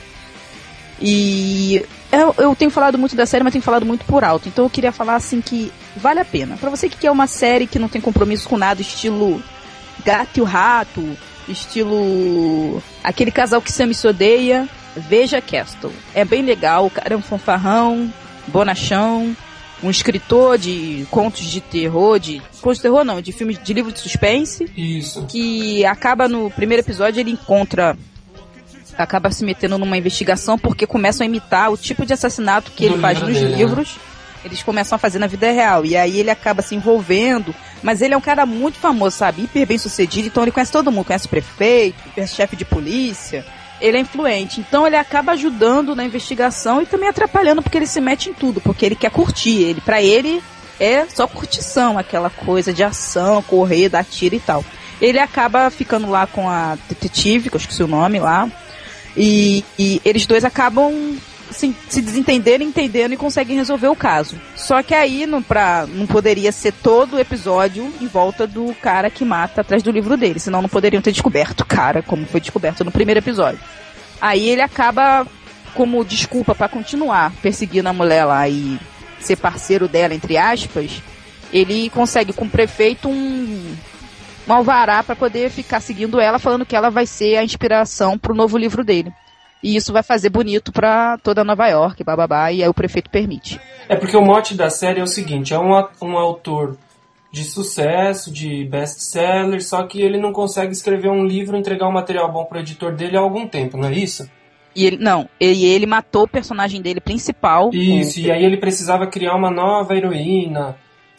E eu tenho falado muito da série, mas tenho falado muito por alto, então eu queria falar assim que vale a pena. Pra você que quer uma série que não tem compromisso com nada, estilo Gato e o Rato, estilo aquele casal que se ama e se odeia, veja Castle. É bem legal, o cara é um fanfarrão, bonachão, um escritor de contos de terror, de filmes, de livro de suspense. Isso. Que acaba no primeiro episódio, ele acaba se metendo numa investigação porque começam a imitar o tipo de assassinato que ele faz nos livros. Eles começam a fazer na vida real. E aí ele acaba se envolvendo. Mas ele é um cara muito famoso, sabe? Hiper bem sucedido. Então ele conhece todo mundo. Conhece o prefeito, chefe de polícia. Ele é influente. Então ele acaba ajudando na investigação e também atrapalhando porque ele se mete em tudo. Porque ele quer curtir. Pra ele é só curtição. Aquela coisa de ação, correr, dar tiro e tal. Ele acaba ficando lá com a detetive, que eu esqueci o nome lá. E eles dois acabam se desentenderem, entendendo e conseguem resolver o caso. Só que aí não poderia ser todo o episódio em volta do cara que mata atrás do livro dele, senão não poderiam ter descoberto o cara, como foi descoberto no primeiro episódio. Aí ele acaba, como desculpa pra continuar perseguindo a mulher lá e ser parceiro dela, entre aspas, ele consegue com o prefeito um alvará pra poder ficar seguindo ela, falando que ela vai ser a inspiração pro novo livro dele. E isso vai fazer bonito pra toda Nova York, bababá, e aí o prefeito permite. É porque o mote da série é o seguinte, é um autor de sucesso, de best-seller, só que ele não consegue escrever um livro, entregar um material bom pro editor dele há algum tempo, não é isso? E ele matou o personagem dele principal. Isso, e aí ele precisava criar uma nova heroína,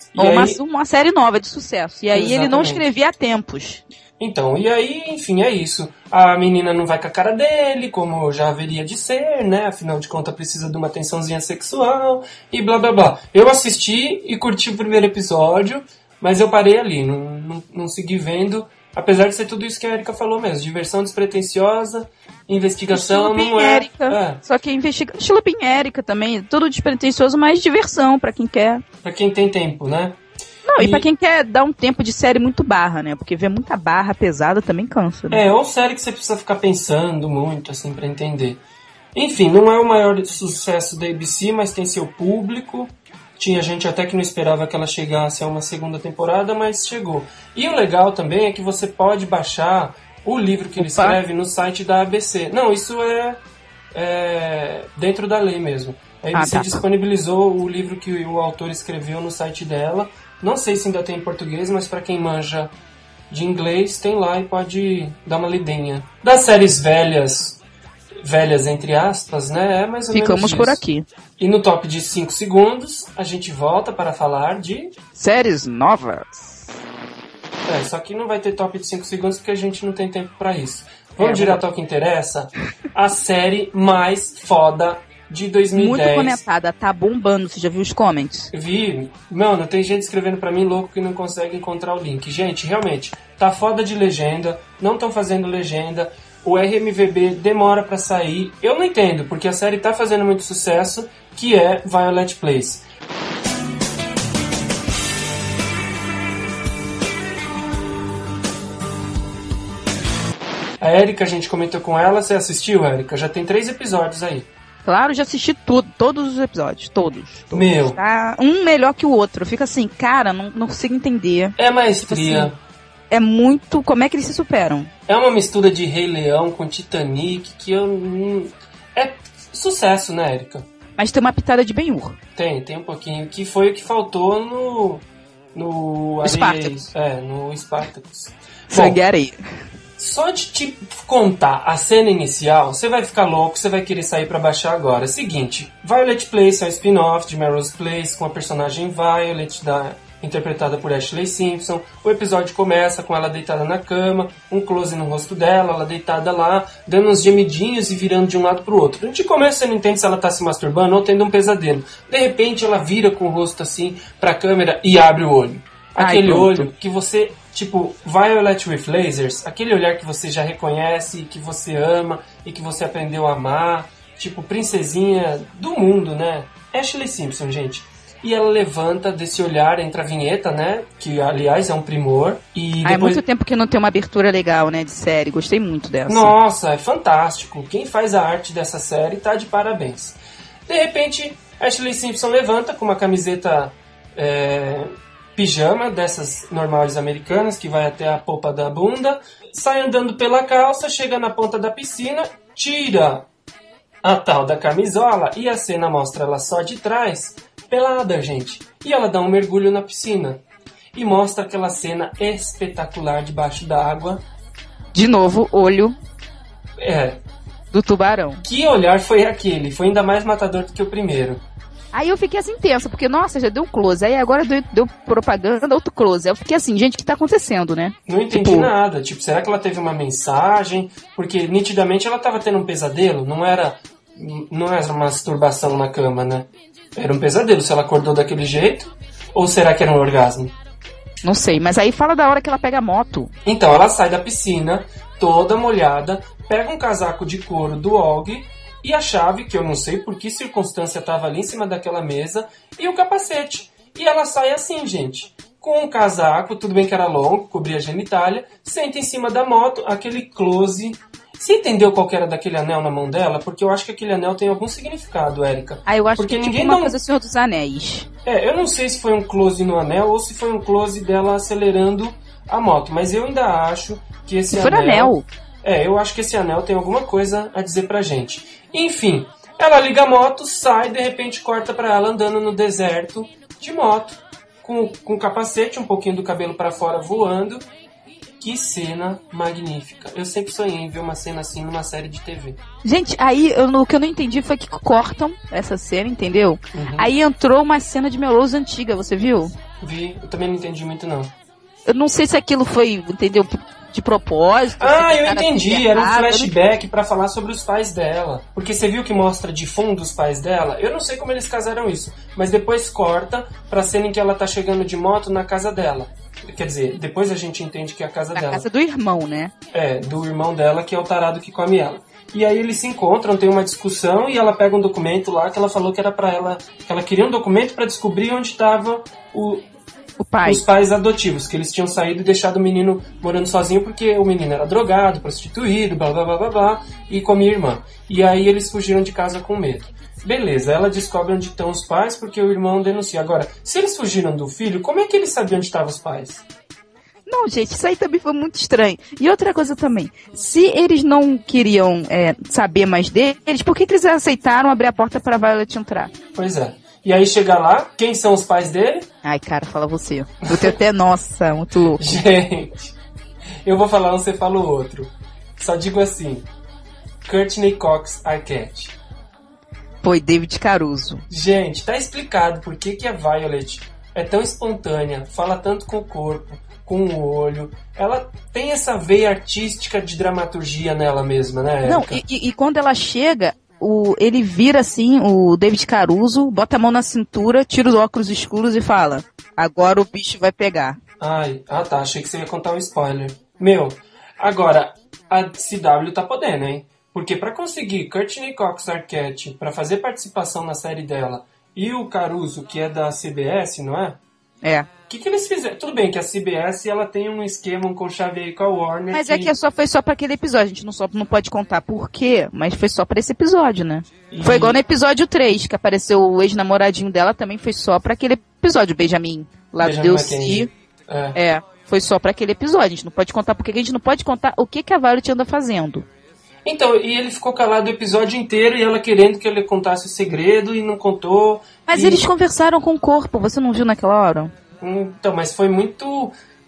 E Ou aí- uma série nova de sucesso. E aí ele não Exatamente. escrevia há tempos. Então, e aí, enfim, é isso. A menina não vai com a cara dele, como já haveria de ser, né? Afinal de contas, precisa de uma tensãozinha sexual e blá blá blá. Eu assisti e curti o primeiro episódio, mas eu parei ali, não segui vendo, apesar de ser tudo isso que a Erika falou mesmo. Diversão despretensiosa, investigação Estilo não é... Érica. Só que estilo bem Érica também. Tudo despretensioso, mas diversão pra quem quer. Pra quem tem tempo, né? Não, e E- pra quem quer dar um tempo de série muito barra, né? Porque ver muita barra pesada também cansa, né? Ou série que você precisa ficar pensando muito, assim, pra entender. Enfim, não é o maior sucesso da ABC, mas tem seu público. Tinha gente até que não esperava que ela chegasse a uma segunda temporada, mas chegou. E o legal também é que você pode baixar o livro que ele Opa. escreve no site da ABC. Não, isso é dentro da lei mesmo. A ABC tá. disponibilizou o livro que o autor escreveu no site dela. Não sei se ainda tem em português, mas para quem manja de inglês, tem lá e pode dar uma lidinha. Das séries velhas entre aspas, né? É mais ou menos Ficamos isso. por aqui. E no top de 5 segundos, a gente volta para falar de... Séries novas. Só que não vai ter top de 5 segundos porque a gente não tem tempo para isso. Vamos direto ao que interessa. A série mais foda de 2010. Muito conectada, tá bombando. Você já viu os comments? Vi, mano, tem gente escrevendo pra mim louco que não consegue encontrar o link. Gente, realmente, tá foda de legenda, não estão fazendo legenda, o RMVB demora pra sair. Eu não entendo, porque a série tá fazendo muito sucesso, que é Violet Place. A Erika, a gente comentou com ela, você assistiu, Erika? Já tem 3 episódios aí. Claro, já assisti tudo, todos os episódios, todos. Meu. Tá um melhor que o outro. Fica assim, cara, não consigo entender. É maestria. Tipo assim, é muito... Como é que eles se superam? É uma mistura de Rei Leão com Titanic que eu... É sucesso, né, Erika? Mas tem uma pitada de Ben-Hur. Tem um pouquinho. Que foi o que faltou no Spartacus. No Spartacus. Sangue e Bom, areia. só de te contar a cena inicial, você vai ficar louco, você vai querer sair pra baixar agora. Seguinte, Violet Place é um spin-off de Melrose Place com a personagem Violet, interpretada por Ashley Simpson. O episódio começa com ela deitada na cama, um close no rosto dela, ela deitada lá, dando uns gemidinhos e virando de um lado pro outro. De começo você não entende se ela tá se masturbando ou tendo um pesadelo. De repente ela vira com o rosto assim pra câmera e abre o olho. Aquele olho que você, tipo, Violet with Lasers, aquele olhar que você já reconhece, que você ama e que você aprendeu a amar, tipo, princesinha do mundo, né? Ashley Simpson, gente. E ela levanta desse olhar, entra a vinheta, né? Que, aliás, é um primor. E depois... É muito tempo que não tem uma abertura legal, né, de série. Gostei muito dessa. Nossa, é fantástico. Quem faz a arte dessa série tá de parabéns. De repente, Ashley Simpson levanta com uma camiseta pijama, dessas normais americanas, que vai até a polpa da bunda, sai andando pela calça, chega na ponta da piscina, tira a tal da camisola e a cena mostra ela só de trás, pelada, gente. E ela dá um mergulho na piscina. E mostra aquela cena espetacular debaixo da água. De novo, olho do tubarão. Que olhar foi aquele? Foi ainda mais matador do que o primeiro. Aí eu fiquei assim tensa, porque, nossa, já deu close. Aí agora deu propaganda, outro close. Aí eu fiquei assim, gente, o que tá acontecendo, né? Não entendi nada. Tipo, será que ela teve uma mensagem? Porque nitidamente ela tava tendo um pesadelo. Não era uma masturbação na cama, né? Era um pesadelo. Se ela acordou daquele jeito. Ou será que era um orgasmo? Não sei, mas aí fala da hora que ela pega a moto. Então, ela sai da piscina, toda molhada, pega um casaco de couro do Og e a chave, que eu não sei por que circunstância estava ali em cima daquela mesa, e o capacete. E ela sai assim, gente, com um casaco, tudo bem que era longo, cobria a genitália, senta em cima da moto, aquele close. Você entendeu qual que era daquele anel na mão dela? Porque eu acho que aquele anel tem algum significado, Érica. Ah, eu acho porque que é ninguém tipo uma coisa Senhor dos Anéis. Eu não sei se foi um close no anel ou se foi um close dela acelerando a moto, mas eu ainda acho que esse anel... Foi anel. Eu acho que esse anel tem alguma coisa a dizer pra gente. Enfim, ela liga a moto, sai, de repente corta pra ela andando no deserto de moto, com capacete, um pouquinho do cabelo pra fora voando. Que cena magnífica. Eu sempre sonhei em ver uma cena assim numa série de TV. Gente, aí o que eu não entendi foi que cortam essa cena, entendeu? Uhum. Aí entrou uma cena de Melrose antiga, você viu? Vi. Eu também não entendi muito, não. Eu não sei se aquilo foi, entendeu, de propósito. Ah, eu entendi. Era um flashback pra falar sobre os pais dela. Porque você viu que mostra de fundo os pais dela? Eu não sei como eles casaram isso. Mas depois corta pra cena em que ela tá chegando de moto na casa dela. Quer dizer, depois a gente entende que é a casa dela. Na casa do irmão, né? É, do irmão dela, que é o tarado que come ela. E aí eles se encontram, tem uma discussão e ela pega um documento lá que ela falou que era pra ela... Que ela queria um documento pra descobrir onde estava os pais adotivos, que eles tinham saído e deixado o menino morando sozinho porque o menino era drogado, prostituído, blá blá blá blá blá, e comia irmã. E aí eles fugiram de casa com medo. Beleza, ela descobre onde estão os pais porque o irmão denuncia. Agora, se eles fugiram do filho, como é que eles sabiam onde estavam os pais? Não, gente, isso aí também foi muito estranho. E outra coisa também, se eles não queriam saber mais deles, por que eles aceitaram abrir a porta para a Violet entrar? Pois é. E aí chega lá, quem são os pais dele? Ai, cara, fala você. Eu tenho até, nossa, muito louco. Gente, eu vou falar um, você fala o outro. Só digo assim, Courtney Cox Arquette. Foi David Caruso. Gente, tá explicado por que a Violet é tão espontânea, fala tanto com o corpo, com o olho. Ela tem essa veia artística de dramaturgia nela mesma, né, Erika? Não, e quando ela chega... ele vira assim, o David Caruso, bota a mão na cintura, tira os óculos escuros e fala: agora o bicho vai pegar. Tá, achei que você ia contar um spoiler. Meu, agora, a CW tá podendo, hein? Porque pra conseguir Courtney Cox Arquette pra fazer participação na série dela e o Caruso, que é da CBS, não é? É. O que eles fizeram? Tudo bem que a CBS ela tem um esquema, um conchave aí com a Warner. Mas é que foi só pra aquele episódio. A gente não pode contar por quê, mas foi só pra esse episódio, né? Foi igual no episódio 3, que apareceu o ex-namoradinho dela, também foi só pra aquele episódio, Benjamin. Lá do DLC. Foi só pra aquele episódio. A gente não pode contar porque a gente não pode contar o que a Violet anda fazendo. Então, e ele ficou calado o episódio inteiro e ela querendo que ele contasse o segredo e não contou. Mas eles conversaram com o corpo, você não viu naquela hora? Então, mas foi muito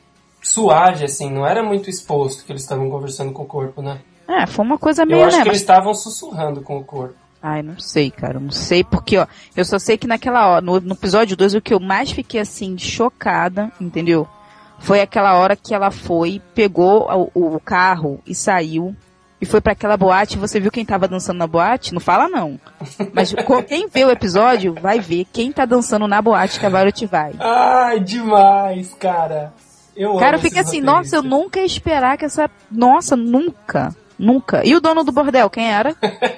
suave, assim, não era muito exposto que eles estavam conversando com o corpo, né? Foi uma coisa meio... Eu acho que eles estavam sussurrando com o corpo. Ai, não sei, cara, não sei, porque, ó, eu só sei que naquela hora, no episódio 2, o que eu mais fiquei, assim, chocada, entendeu? Foi aquela hora que ela pegou o carro e saiu. E foi pra aquela boate, você viu quem tava dançando na boate? Não fala não. Mas quem vê o episódio vai ver quem tá dançando na boate que a Violet vai. Ai, demais, cara. Cara, fica assim, nossa, eu nunca ia esperar que essa... Nossa, nunca. E o dono do bordel, quem era?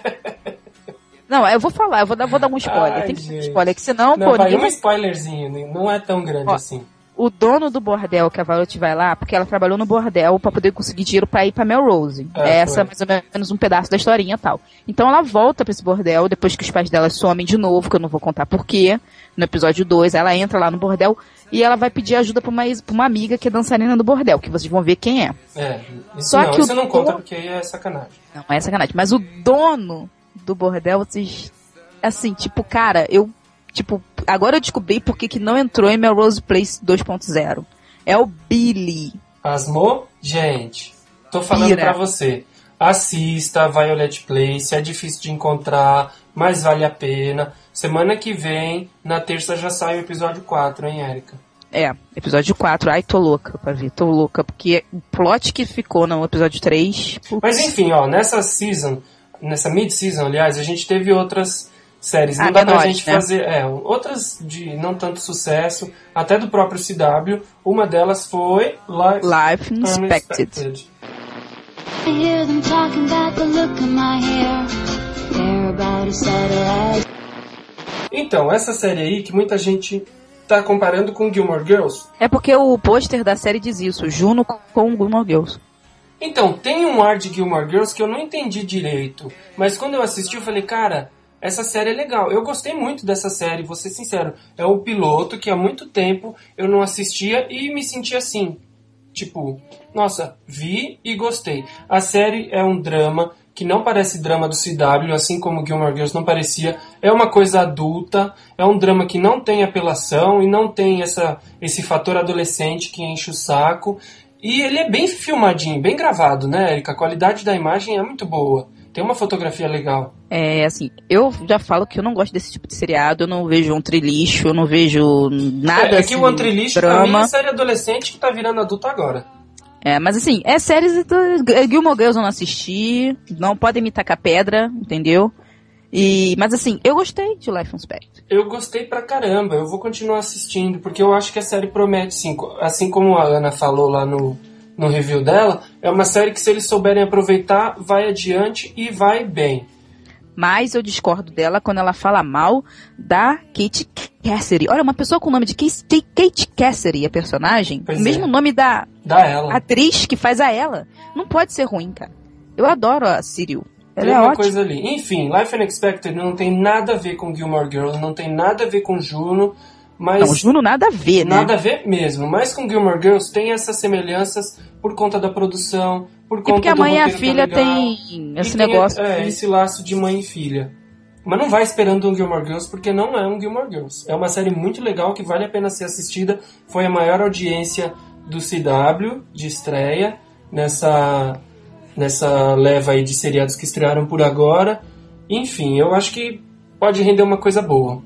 Não, eu vou falar, eu vou dar um spoiler. Tem que dar um spoiler, que senão... Não, vai um spoilerzinho, não é tão grande assim. O dono do bordel que a Violet vai lá, porque ela trabalhou no bordel pra poder conseguir dinheiro pra ir pra Melrose. Essa é mais ou menos um pedaço da historinha e tal. Então ela volta pra esse bordel, depois que os pais dela somem de novo, que eu não vou contar porquê. No episódio 2, ela entra lá no bordel e ela vai pedir ajuda pra uma amiga que é dançarina do bordel, que vocês vão ver quem é. Isso não conta porque aí é sacanagem. Não é sacanagem, mas o dono do bordel, vocês... Assim, tipo, cara, agora eu descobri por que não entrou em Melrose Place 2.0. É o Billy. Pasmou? Gente, tô falando pra você. Assista a Violet Place, é difícil de encontrar, mas vale a pena. Semana que vem, na terça, já sai o episódio 4, hein, Erika? Episódio 4. Ai, tô louca pra ver, tô louca, porque o plot que ficou no episódio 3... Mas enfim, ó, nessa mid-season, aliás, a gente teve outras... séries, não dá pra gente fazer outras de não tanto sucesso, até do próprio CW. Uma delas foi Life Unexpected. Então, essa série aí que muita gente tá comparando com Gilmore Girls. É porque o pôster da série diz isso, Juno com Gilmore Girls. Então, tem um ar de Gilmore Girls que eu não entendi direito, mas quando eu assisti eu falei, cara, essa série é legal. Eu gostei muito dessa série, vou ser sincero. É um piloto que há muito tempo eu não assistia e me senti assim. Tipo, nossa, vi e gostei. A série é um drama que não parece drama do CW, assim como Gilmore Girls não parecia. É uma coisa adulta, é um drama que não tem apelação e não tem esse fator adolescente que enche o saco. E ele é bem filmadinho, bem gravado, né, Erika? A qualidade da imagem é muito boa. Tem uma fotografia legal. Assim, eu já falo que eu não gosto desse tipo de seriado, eu não vejo um trilixo, eu não vejo nada assim, que o One Tree Lixo pra mim é série adolescente que tá virando adulto agora. Mas assim, séries do Gilmore Girls eu não assisti, não podem me tacar pedra, entendeu? Mas assim, eu gostei de Life on Spectre. Eu gostei pra caramba, eu vou continuar assistindo, porque eu acho que a série promete, sim, assim como a Ana falou lá no review dela, é uma série que se eles souberem aproveitar, vai adiante e vai bem. Mas eu discordo dela quando ela fala mal da Kate Cassidy. Olha, uma pessoa com o nome de Kate Cassidy, a personagem, o mesmo nome da ela. Atriz que faz a ela. Não pode ser ruim, cara. Eu adoro a Cyril. Ela tem é uma ótima. coisa ali. Enfim, Life Unexpected não tem nada a ver com Gilmore Girls, não tem nada a ver com Juno, mas... Não, Juno nada a ver, né? Nada a ver mesmo, mas com Gilmore Girls tem essas semelhanças por conta da produção, por conta do porque a mãe e a roteiro filha tá legal, tem esse negócio. Esse laço de mãe e filha. Mas não vai esperando um Gilmore Girls, porque não é um Gilmore Girls. É uma série muito legal, que vale a pena ser assistida. Foi a maior audiência do CW, de estreia, nessa leva aí de seriados que estrearam por agora. Enfim, eu acho que pode render uma coisa boa.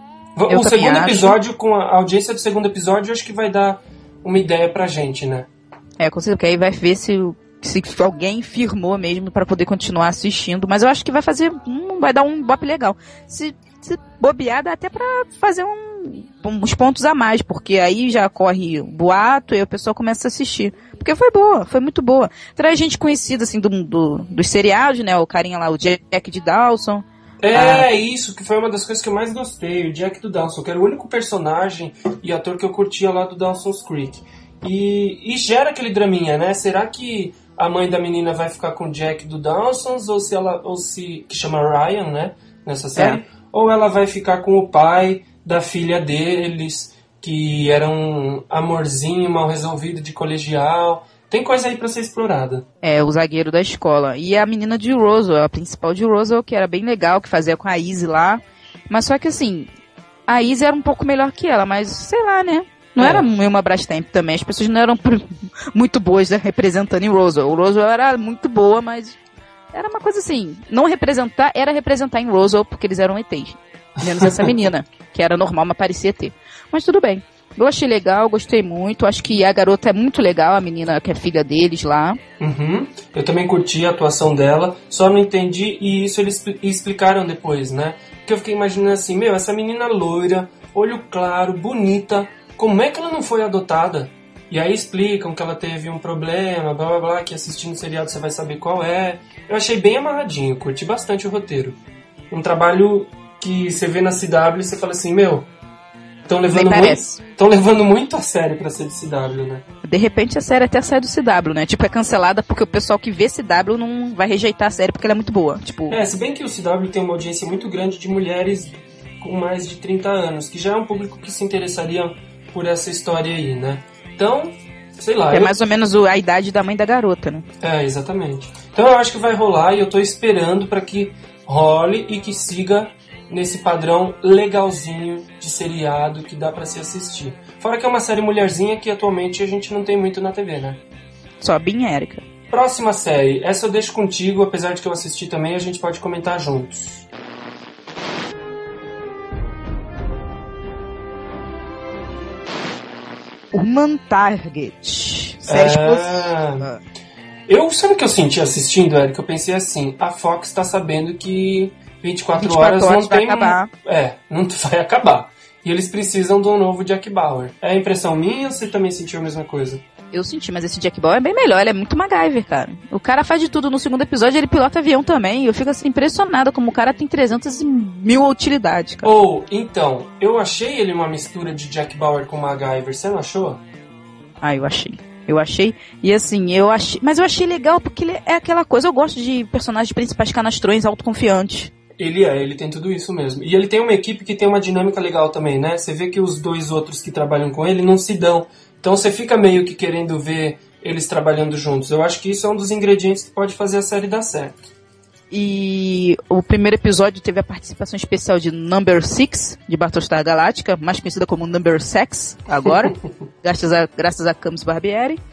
O segundo episódio, com a audiência do segundo episódio, acho que vai dar uma ideia pra gente, né? Com certeza, porque aí vai ver se alguém firmou mesmo pra poder continuar assistindo. Mas eu acho que vai dar um bop legal. Se bobear, dá até pra fazer uns pontos a mais, porque aí já corre boato e o pessoal começa a assistir. Porque foi muito boa. Traz gente conhecida, assim, dos seriados, né? O carinha lá, o Jack de Dawson. Isso, que foi uma das coisas que eu mais gostei, o Jack do Dawson, que era o único personagem e ator que eu curtia lá do Dawson's Creek. E gera aquele draminha, né? Será que a mãe da menina vai ficar com o Jack do Dawson's, que chama Ryan, né? Nessa série, ou ela vai ficar com o pai da filha deles, que era um amorzinho mal resolvido de colegial. Tem coisa aí pra ser explorada. O zagueiro da escola. E a menina de Roswell, a principal de Roswell, que era bem legal, que fazia com a Izzy lá. Mas só que assim, a Izzy era um pouco melhor que ela, mas sei lá, né? Não era uma Brastemp também. As pessoas não eram muito boas, né, representando em Roswell. O Roswell era muito boa, mas era uma coisa assim, era representar em Roswell, porque eles eram ETs. Menos essa menina, que era normal, mas parecia ET. Mas tudo bem. Eu achei legal, gostei muito. Acho que a garota é muito legal, a menina que é filha deles lá. Uhum. Eu também curti a atuação dela, só não entendi, e isso eles explicaram depois, né? Porque eu fiquei imaginando assim, essa menina loira, olho claro, bonita, como é que ela não foi adotada? E aí explicam que ela teve um problema, blá blá blá, que assistindo o seriado você vai saber qual é. Eu achei bem amarradinho, curti bastante o roteiro. Um trabalho que você vê na CW e você fala assim, estão levando muito a sério pra ser de CW, né? De repente a série até sai do CW, né? Tipo, é cancelada porque o pessoal que vê CW não vai rejeitar a série porque ela é muito boa. Tipo... se bem que o CW tem uma audiência muito grande de mulheres com mais de 30 anos, que já é um público que se interessaria por essa história aí, né? Então, sei lá. É mais ou menos a idade da mãe da garota, né? Exatamente. Então eu acho que vai rolar e eu tô esperando pra que role e que siga nesse padrão legalzinho de seriado que dá pra se assistir. Fora que é uma série mulherzinha que atualmente a gente não tem muito na TV, né? Só Binha Érica. Próxima série. Essa eu deixo contigo, apesar de que eu assisti também, a gente pode comentar juntos. Human Target. Série explosiva. Sabe o que eu senti assistindo, Eric? Eu pensei assim, a Fox tá sabendo que 24 horas não vai tem... acabar. Não vai acabar. E eles precisam de um novo Jack Bauer. É a impressão minha ou você também sentiu a mesma coisa? Eu senti, mas esse Jack Bauer é bem melhor, ele é muito MacGyver, cara. O cara faz de tudo. No segundo episódio ele pilota avião também. Eu fico assim impressionada como o cara tem 300.000 utilidades, cara. Então, eu achei ele uma mistura de Jack Bauer com MacGyver. Você não achou? Eu achei, e assim, mas eu achei legal porque ele é aquela coisa, eu gosto de personagens principais canastrões autoconfiantes. Ele tem tudo isso mesmo. E ele tem uma equipe que tem uma dinâmica legal também, né? Você vê que os dois outros que trabalham com ele não se dão. Então você fica meio que querendo ver eles trabalhando juntos. Eu acho que isso é um dos ingredientes que pode fazer a série dar certo. E o primeiro episódio teve a participação especial de Number 6, de Battlestar Galactica, mais conhecida como Number 6 agora, graças a Camus Barbieri.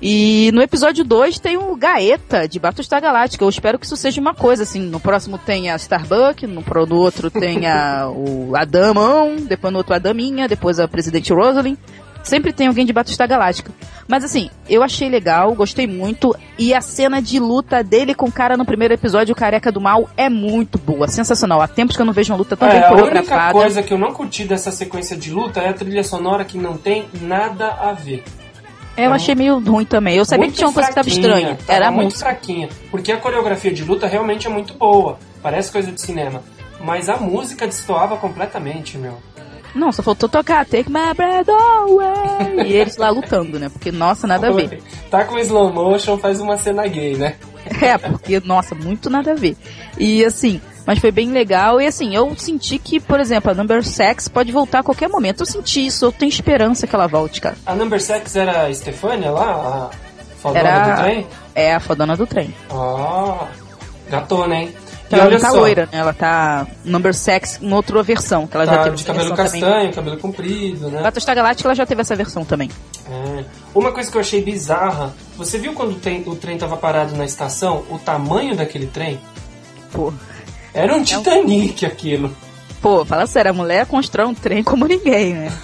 E no episódio 2 tem o Gaeta, de Battlestar Galactica. Eu espero que isso seja uma coisa, assim. No próximo tem a Starbuck, no outro tem o Adamão, depois no outro a Daminha, depois a Presidente Rosalind. Sempre tem alguém de Battlestar Galactica. Mas assim, eu achei legal, gostei muito. E a cena de luta dele com o cara no primeiro episódio, o Careca do Mal, é muito boa, sensacional. Há tempos que eu não vejo uma luta tão bem coreografada. A única coisa que eu não curti dessa sequência de luta é a trilha sonora, que não tem nada a ver. Eu achei meio ruim também. Eu sabia que tinha uma coisa que estava estranha. Era muito fraquinha. Porque a coreografia de luta realmente é muito boa. Parece coisa de cinema. Mas a música destoava completamente, meu. Não, só faltou tocar Take My Breath Away. E eles lá lutando, né? Porque, nossa, nada a ver. Tá com slow motion, faz uma cena gay, né? É, porque, nossa, muito nada a ver. E assim, mas foi bem legal. E assim, eu senti que, por exemplo, a Number 6 pode voltar a qualquer momento. Eu senti isso, eu tenho esperança que ela volte, cara. A Number 6 era a Stefania lá? A fodona do trem? É, a fodona do trem. Ah, gatona, hein? E ela não tá loira, né? Ela tá Number 6 em outra versão. Que ela já teve de cabelo castanho, também. Cabelo comprido, né? Battlestar Galactica, ela já teve essa versão também. É. Uma coisa que eu achei bizarra, você viu quando o trem tava parado na estação, o tamanho daquele trem? Pô. Era um Titanic aquilo. Pô, fala sério, a mulher constrói um trem como ninguém, né?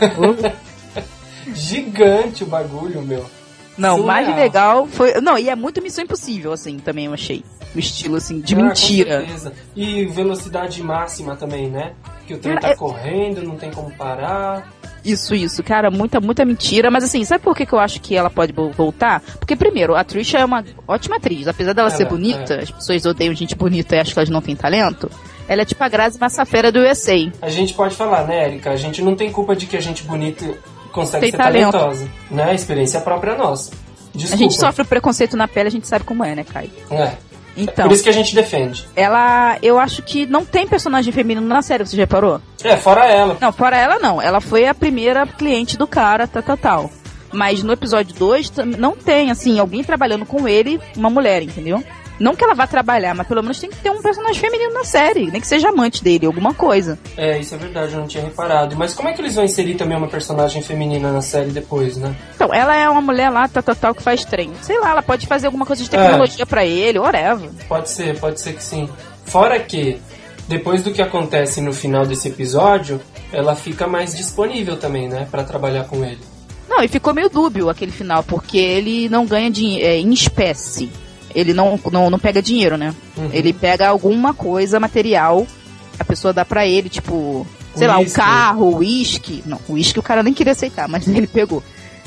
Gigante o bagulho, meu. Não, o mais legal foi... Não, e é muito Missão Impossível, assim, também eu achei. O estilo, assim, de mentira. Com certeza. E velocidade máxima também, né? Que o trem tá correndo, não tem como parar. Isso, cara, muita mentira. Mas assim, sabe por que eu acho que ela pode voltar? Porque, primeiro, a Trisha é uma ótima atriz. Apesar dela ser bonita, as pessoas odeiam gente bonita e acham que elas não têm talento. Ela é tipo a Grazi Massafera do USA. A gente pode falar, né, Erika? A gente não tem culpa de que a gente bonita consegue ser talentosa, né? A experiência própria nossa. Desculpa. A gente sofre o preconceito na pele, a gente sabe como é, né, Caio? É. Então, por isso que a gente defende. Eu acho que não tem personagem feminino na série, você já reparou? É, fora ela. Não, fora ela não. Ela foi a primeira cliente do cara, tal. Mas no episódio 2 não tem, assim, alguém trabalhando com ele, uma mulher, entendeu? Não que ela vá trabalhar, mas pelo menos tem que ter um personagem feminino na série, nem que seja amante dele, alguma coisa. É, isso é verdade, eu não tinha reparado. Mas como é que eles vão inserir também uma personagem feminina na série depois, né? Então, ela é uma mulher lá, tal, que faz trem. Sei lá, ela pode fazer alguma coisa de tecnologia pra ele, whatever. Pode ser que sim. Fora que, depois do que acontece no final desse episódio, ela fica mais disponível também, né, pra trabalhar com ele. Não, e ficou meio dúbio aquele final, porque ele não ganha dinheiro em espécie. Ele não pega dinheiro, né? Uhum. Ele pega alguma coisa material, a pessoa dá pra ele, tipo, sei lá, um carro, uísque. Não, uísque o cara nem queria aceitar, mas ele pegou.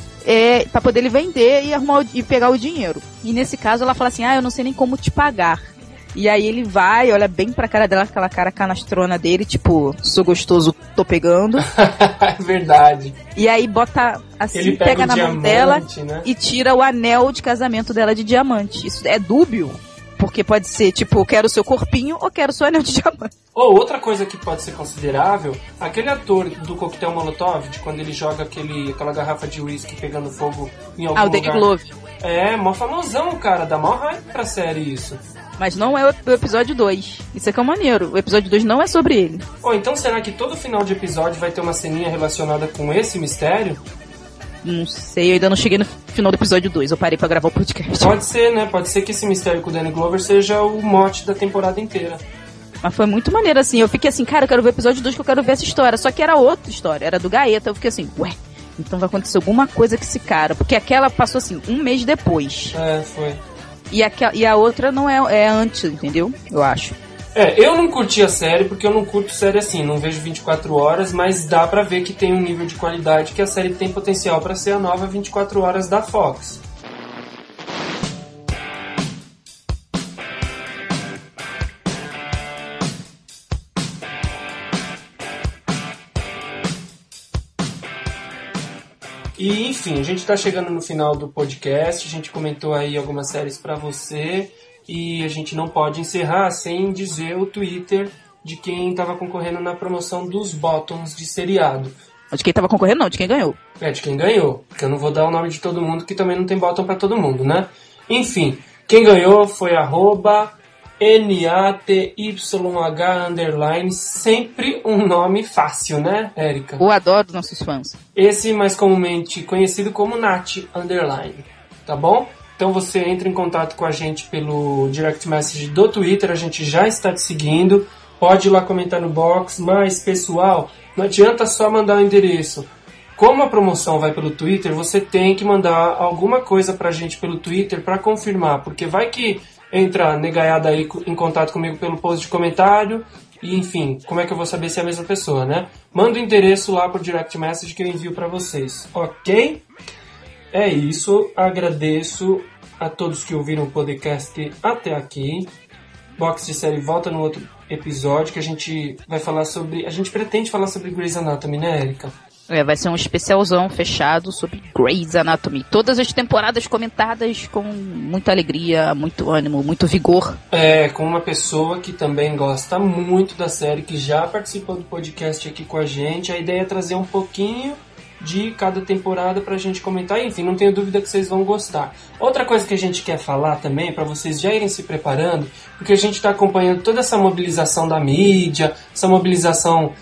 Pra poder ele vender e pegar o dinheiro. E nesse caso ela fala assim, eu não sei nem como te pagar. E aí ele vai, olha bem pra cara dela, aquela cara canastrona dele, tipo, sou gostoso, tô pegando. É verdade. E aí bota assim, ele pega na diamante, mão dela, né? E tira o anel de casamento dela de diamante. Isso é dúbio, porque pode ser, tipo, quero o seu corpinho ou quero o seu anel de diamante. Ou outra coisa que pode ser considerável, aquele ator do Coquetel Molotov, de quando ele joga aquela garrafa de uísque pegando fogo em algum lugar. O Danny Glover. É, mó famosão, cara, dá mó hype pra série isso. Mas não é o episódio 2. Isso é que é maneiro. O episódio 2 não é sobre ele. Então será que todo final de episódio vai ter uma ceninha relacionada com esse mistério? Não sei, eu ainda não cheguei no final do episódio 2. Eu parei pra gravar o podcast. Pode ser, né? Pode ser que esse mistério com o Danny Glover seja o mote da temporada inteira. Mas foi muito maneiro, assim. Eu fiquei assim, cara, eu quero ver o episódio 2, que eu quero ver essa história. Só que era outra história, era do Gaeta. Eu fiquei assim, então vai acontecer alguma coisa com esse cara. Porque aquela passou assim, um mês depois. É, foi. E a outra não é antes, entendeu? Eu acho. Eu não curti a série, porque eu não curto série assim, não vejo 24 horas, mas dá pra ver que tem um nível de qualidade que a série tem potencial pra ser a nova 24 horas da Fox. E, enfim, a gente tá chegando no final do podcast, a gente comentou aí algumas séries pra você, e a gente não pode encerrar sem dizer o Twitter de quem tava concorrendo na promoção dos Bottoms de seriado. De quem tava concorrendo não, de quem ganhou. De quem ganhou, porque eu não vou dar o nome de todo mundo, que também não tem bottom pra todo mundo, né? Enfim, quem ganhou foi @NATYH_, sempre um nome fácil, né, Érica? Eu adoro nossos fãs. Esse mais comumente conhecido como Nat_. tá bom? Então você entra em contato com a gente pelo direct message do Twitter, a gente já está te seguindo, pode ir lá comentar no box, mas pessoal, não adianta só mandar o endereço. Como a promoção vai pelo Twitter, você tem que mandar alguma coisa pra gente pelo Twitter pra confirmar, porque vai que entra negaiada aí em contato comigo pelo post de comentário, e enfim, como é que eu vou saber se é a mesma pessoa, né? Manda o endereço lá por direct message que eu envio pra vocês, ok? É isso, agradeço a todos que ouviram o podcast até aqui. Box de Série volta no outro episódio que a gente vai falar sobre... A gente pretende falar sobre Grey's Anatomy, né, Erika? Vai ser um especialzão fechado sobre Grey's Anatomy. Todas as temporadas comentadas com muita alegria, muito ânimo, muito vigor. Com uma pessoa que também gosta muito da série, que já participou do podcast aqui com a gente. A ideia é trazer um pouquinho de cada temporada pra gente comentar. Enfim, não tenho dúvida que vocês vão gostar. Outra coisa que a gente quer falar também, pra vocês já irem se preparando, porque a gente tá acompanhando toda essa mobilização da mídia, essa mobilização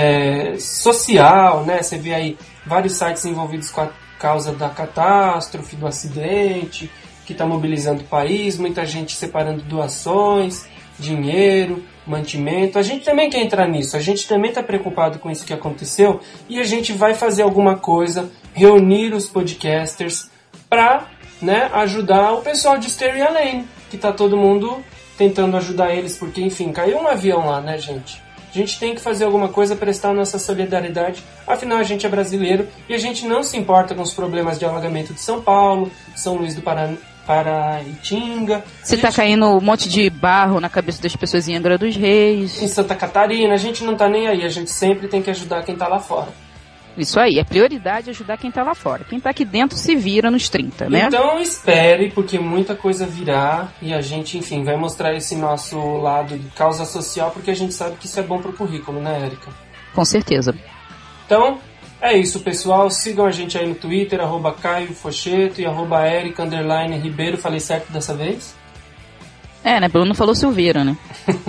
social, né? Você vê aí vários sites envolvidos com a causa da catástrofe, do acidente, que está mobilizando o país, muita gente separando doações, dinheiro, mantimento. A gente também quer entrar nisso, a gente também está preocupado com isso que aconteceu e a gente vai fazer alguma coisa, reunir os podcasters para, né, ajudar o pessoal de Stereo Lane, que está todo mundo tentando ajudar eles, porque enfim, caiu um avião lá, né, gente? A gente tem que fazer alguma coisa, prestar nossa solidariedade, afinal a gente é brasileiro e a gente não se importa com os problemas de alagamento de São Paulo, São Luís do Paraitinga. Se tá caindo um monte de barro na cabeça das pessoas em Angra dos Reis. Em Santa Catarina, a gente não tá nem aí, a gente sempre tem que ajudar quem tá lá fora. Isso aí, é prioridade ajudar quem tá lá fora. Quem tá aqui dentro se vira nos 30, né? Então espere, porque muita coisa virá e a gente, enfim, vai mostrar esse nosso lado de causa social, porque a gente sabe que isso é bom pro currículo, né, Erika? Com certeza. Então, é isso, pessoal. Sigam a gente aí no Twitter, @CaioFocheto e @Eric_Ribeiro. Falei certo dessa vez? Né? Bruno falou Silveira, né?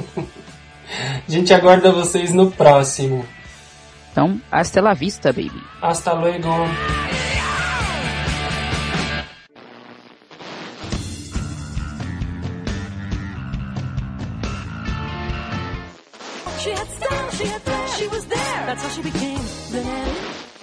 A gente aguarda vocês no próximo. Então, hasta la vista, baby. Hasta luego. She had style, she had flair, she was there. That's how she became the nanny.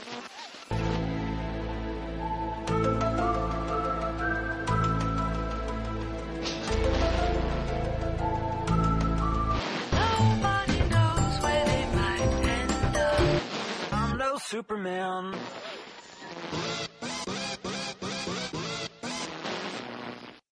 Nobody knows where they might end up. I'm no Superman.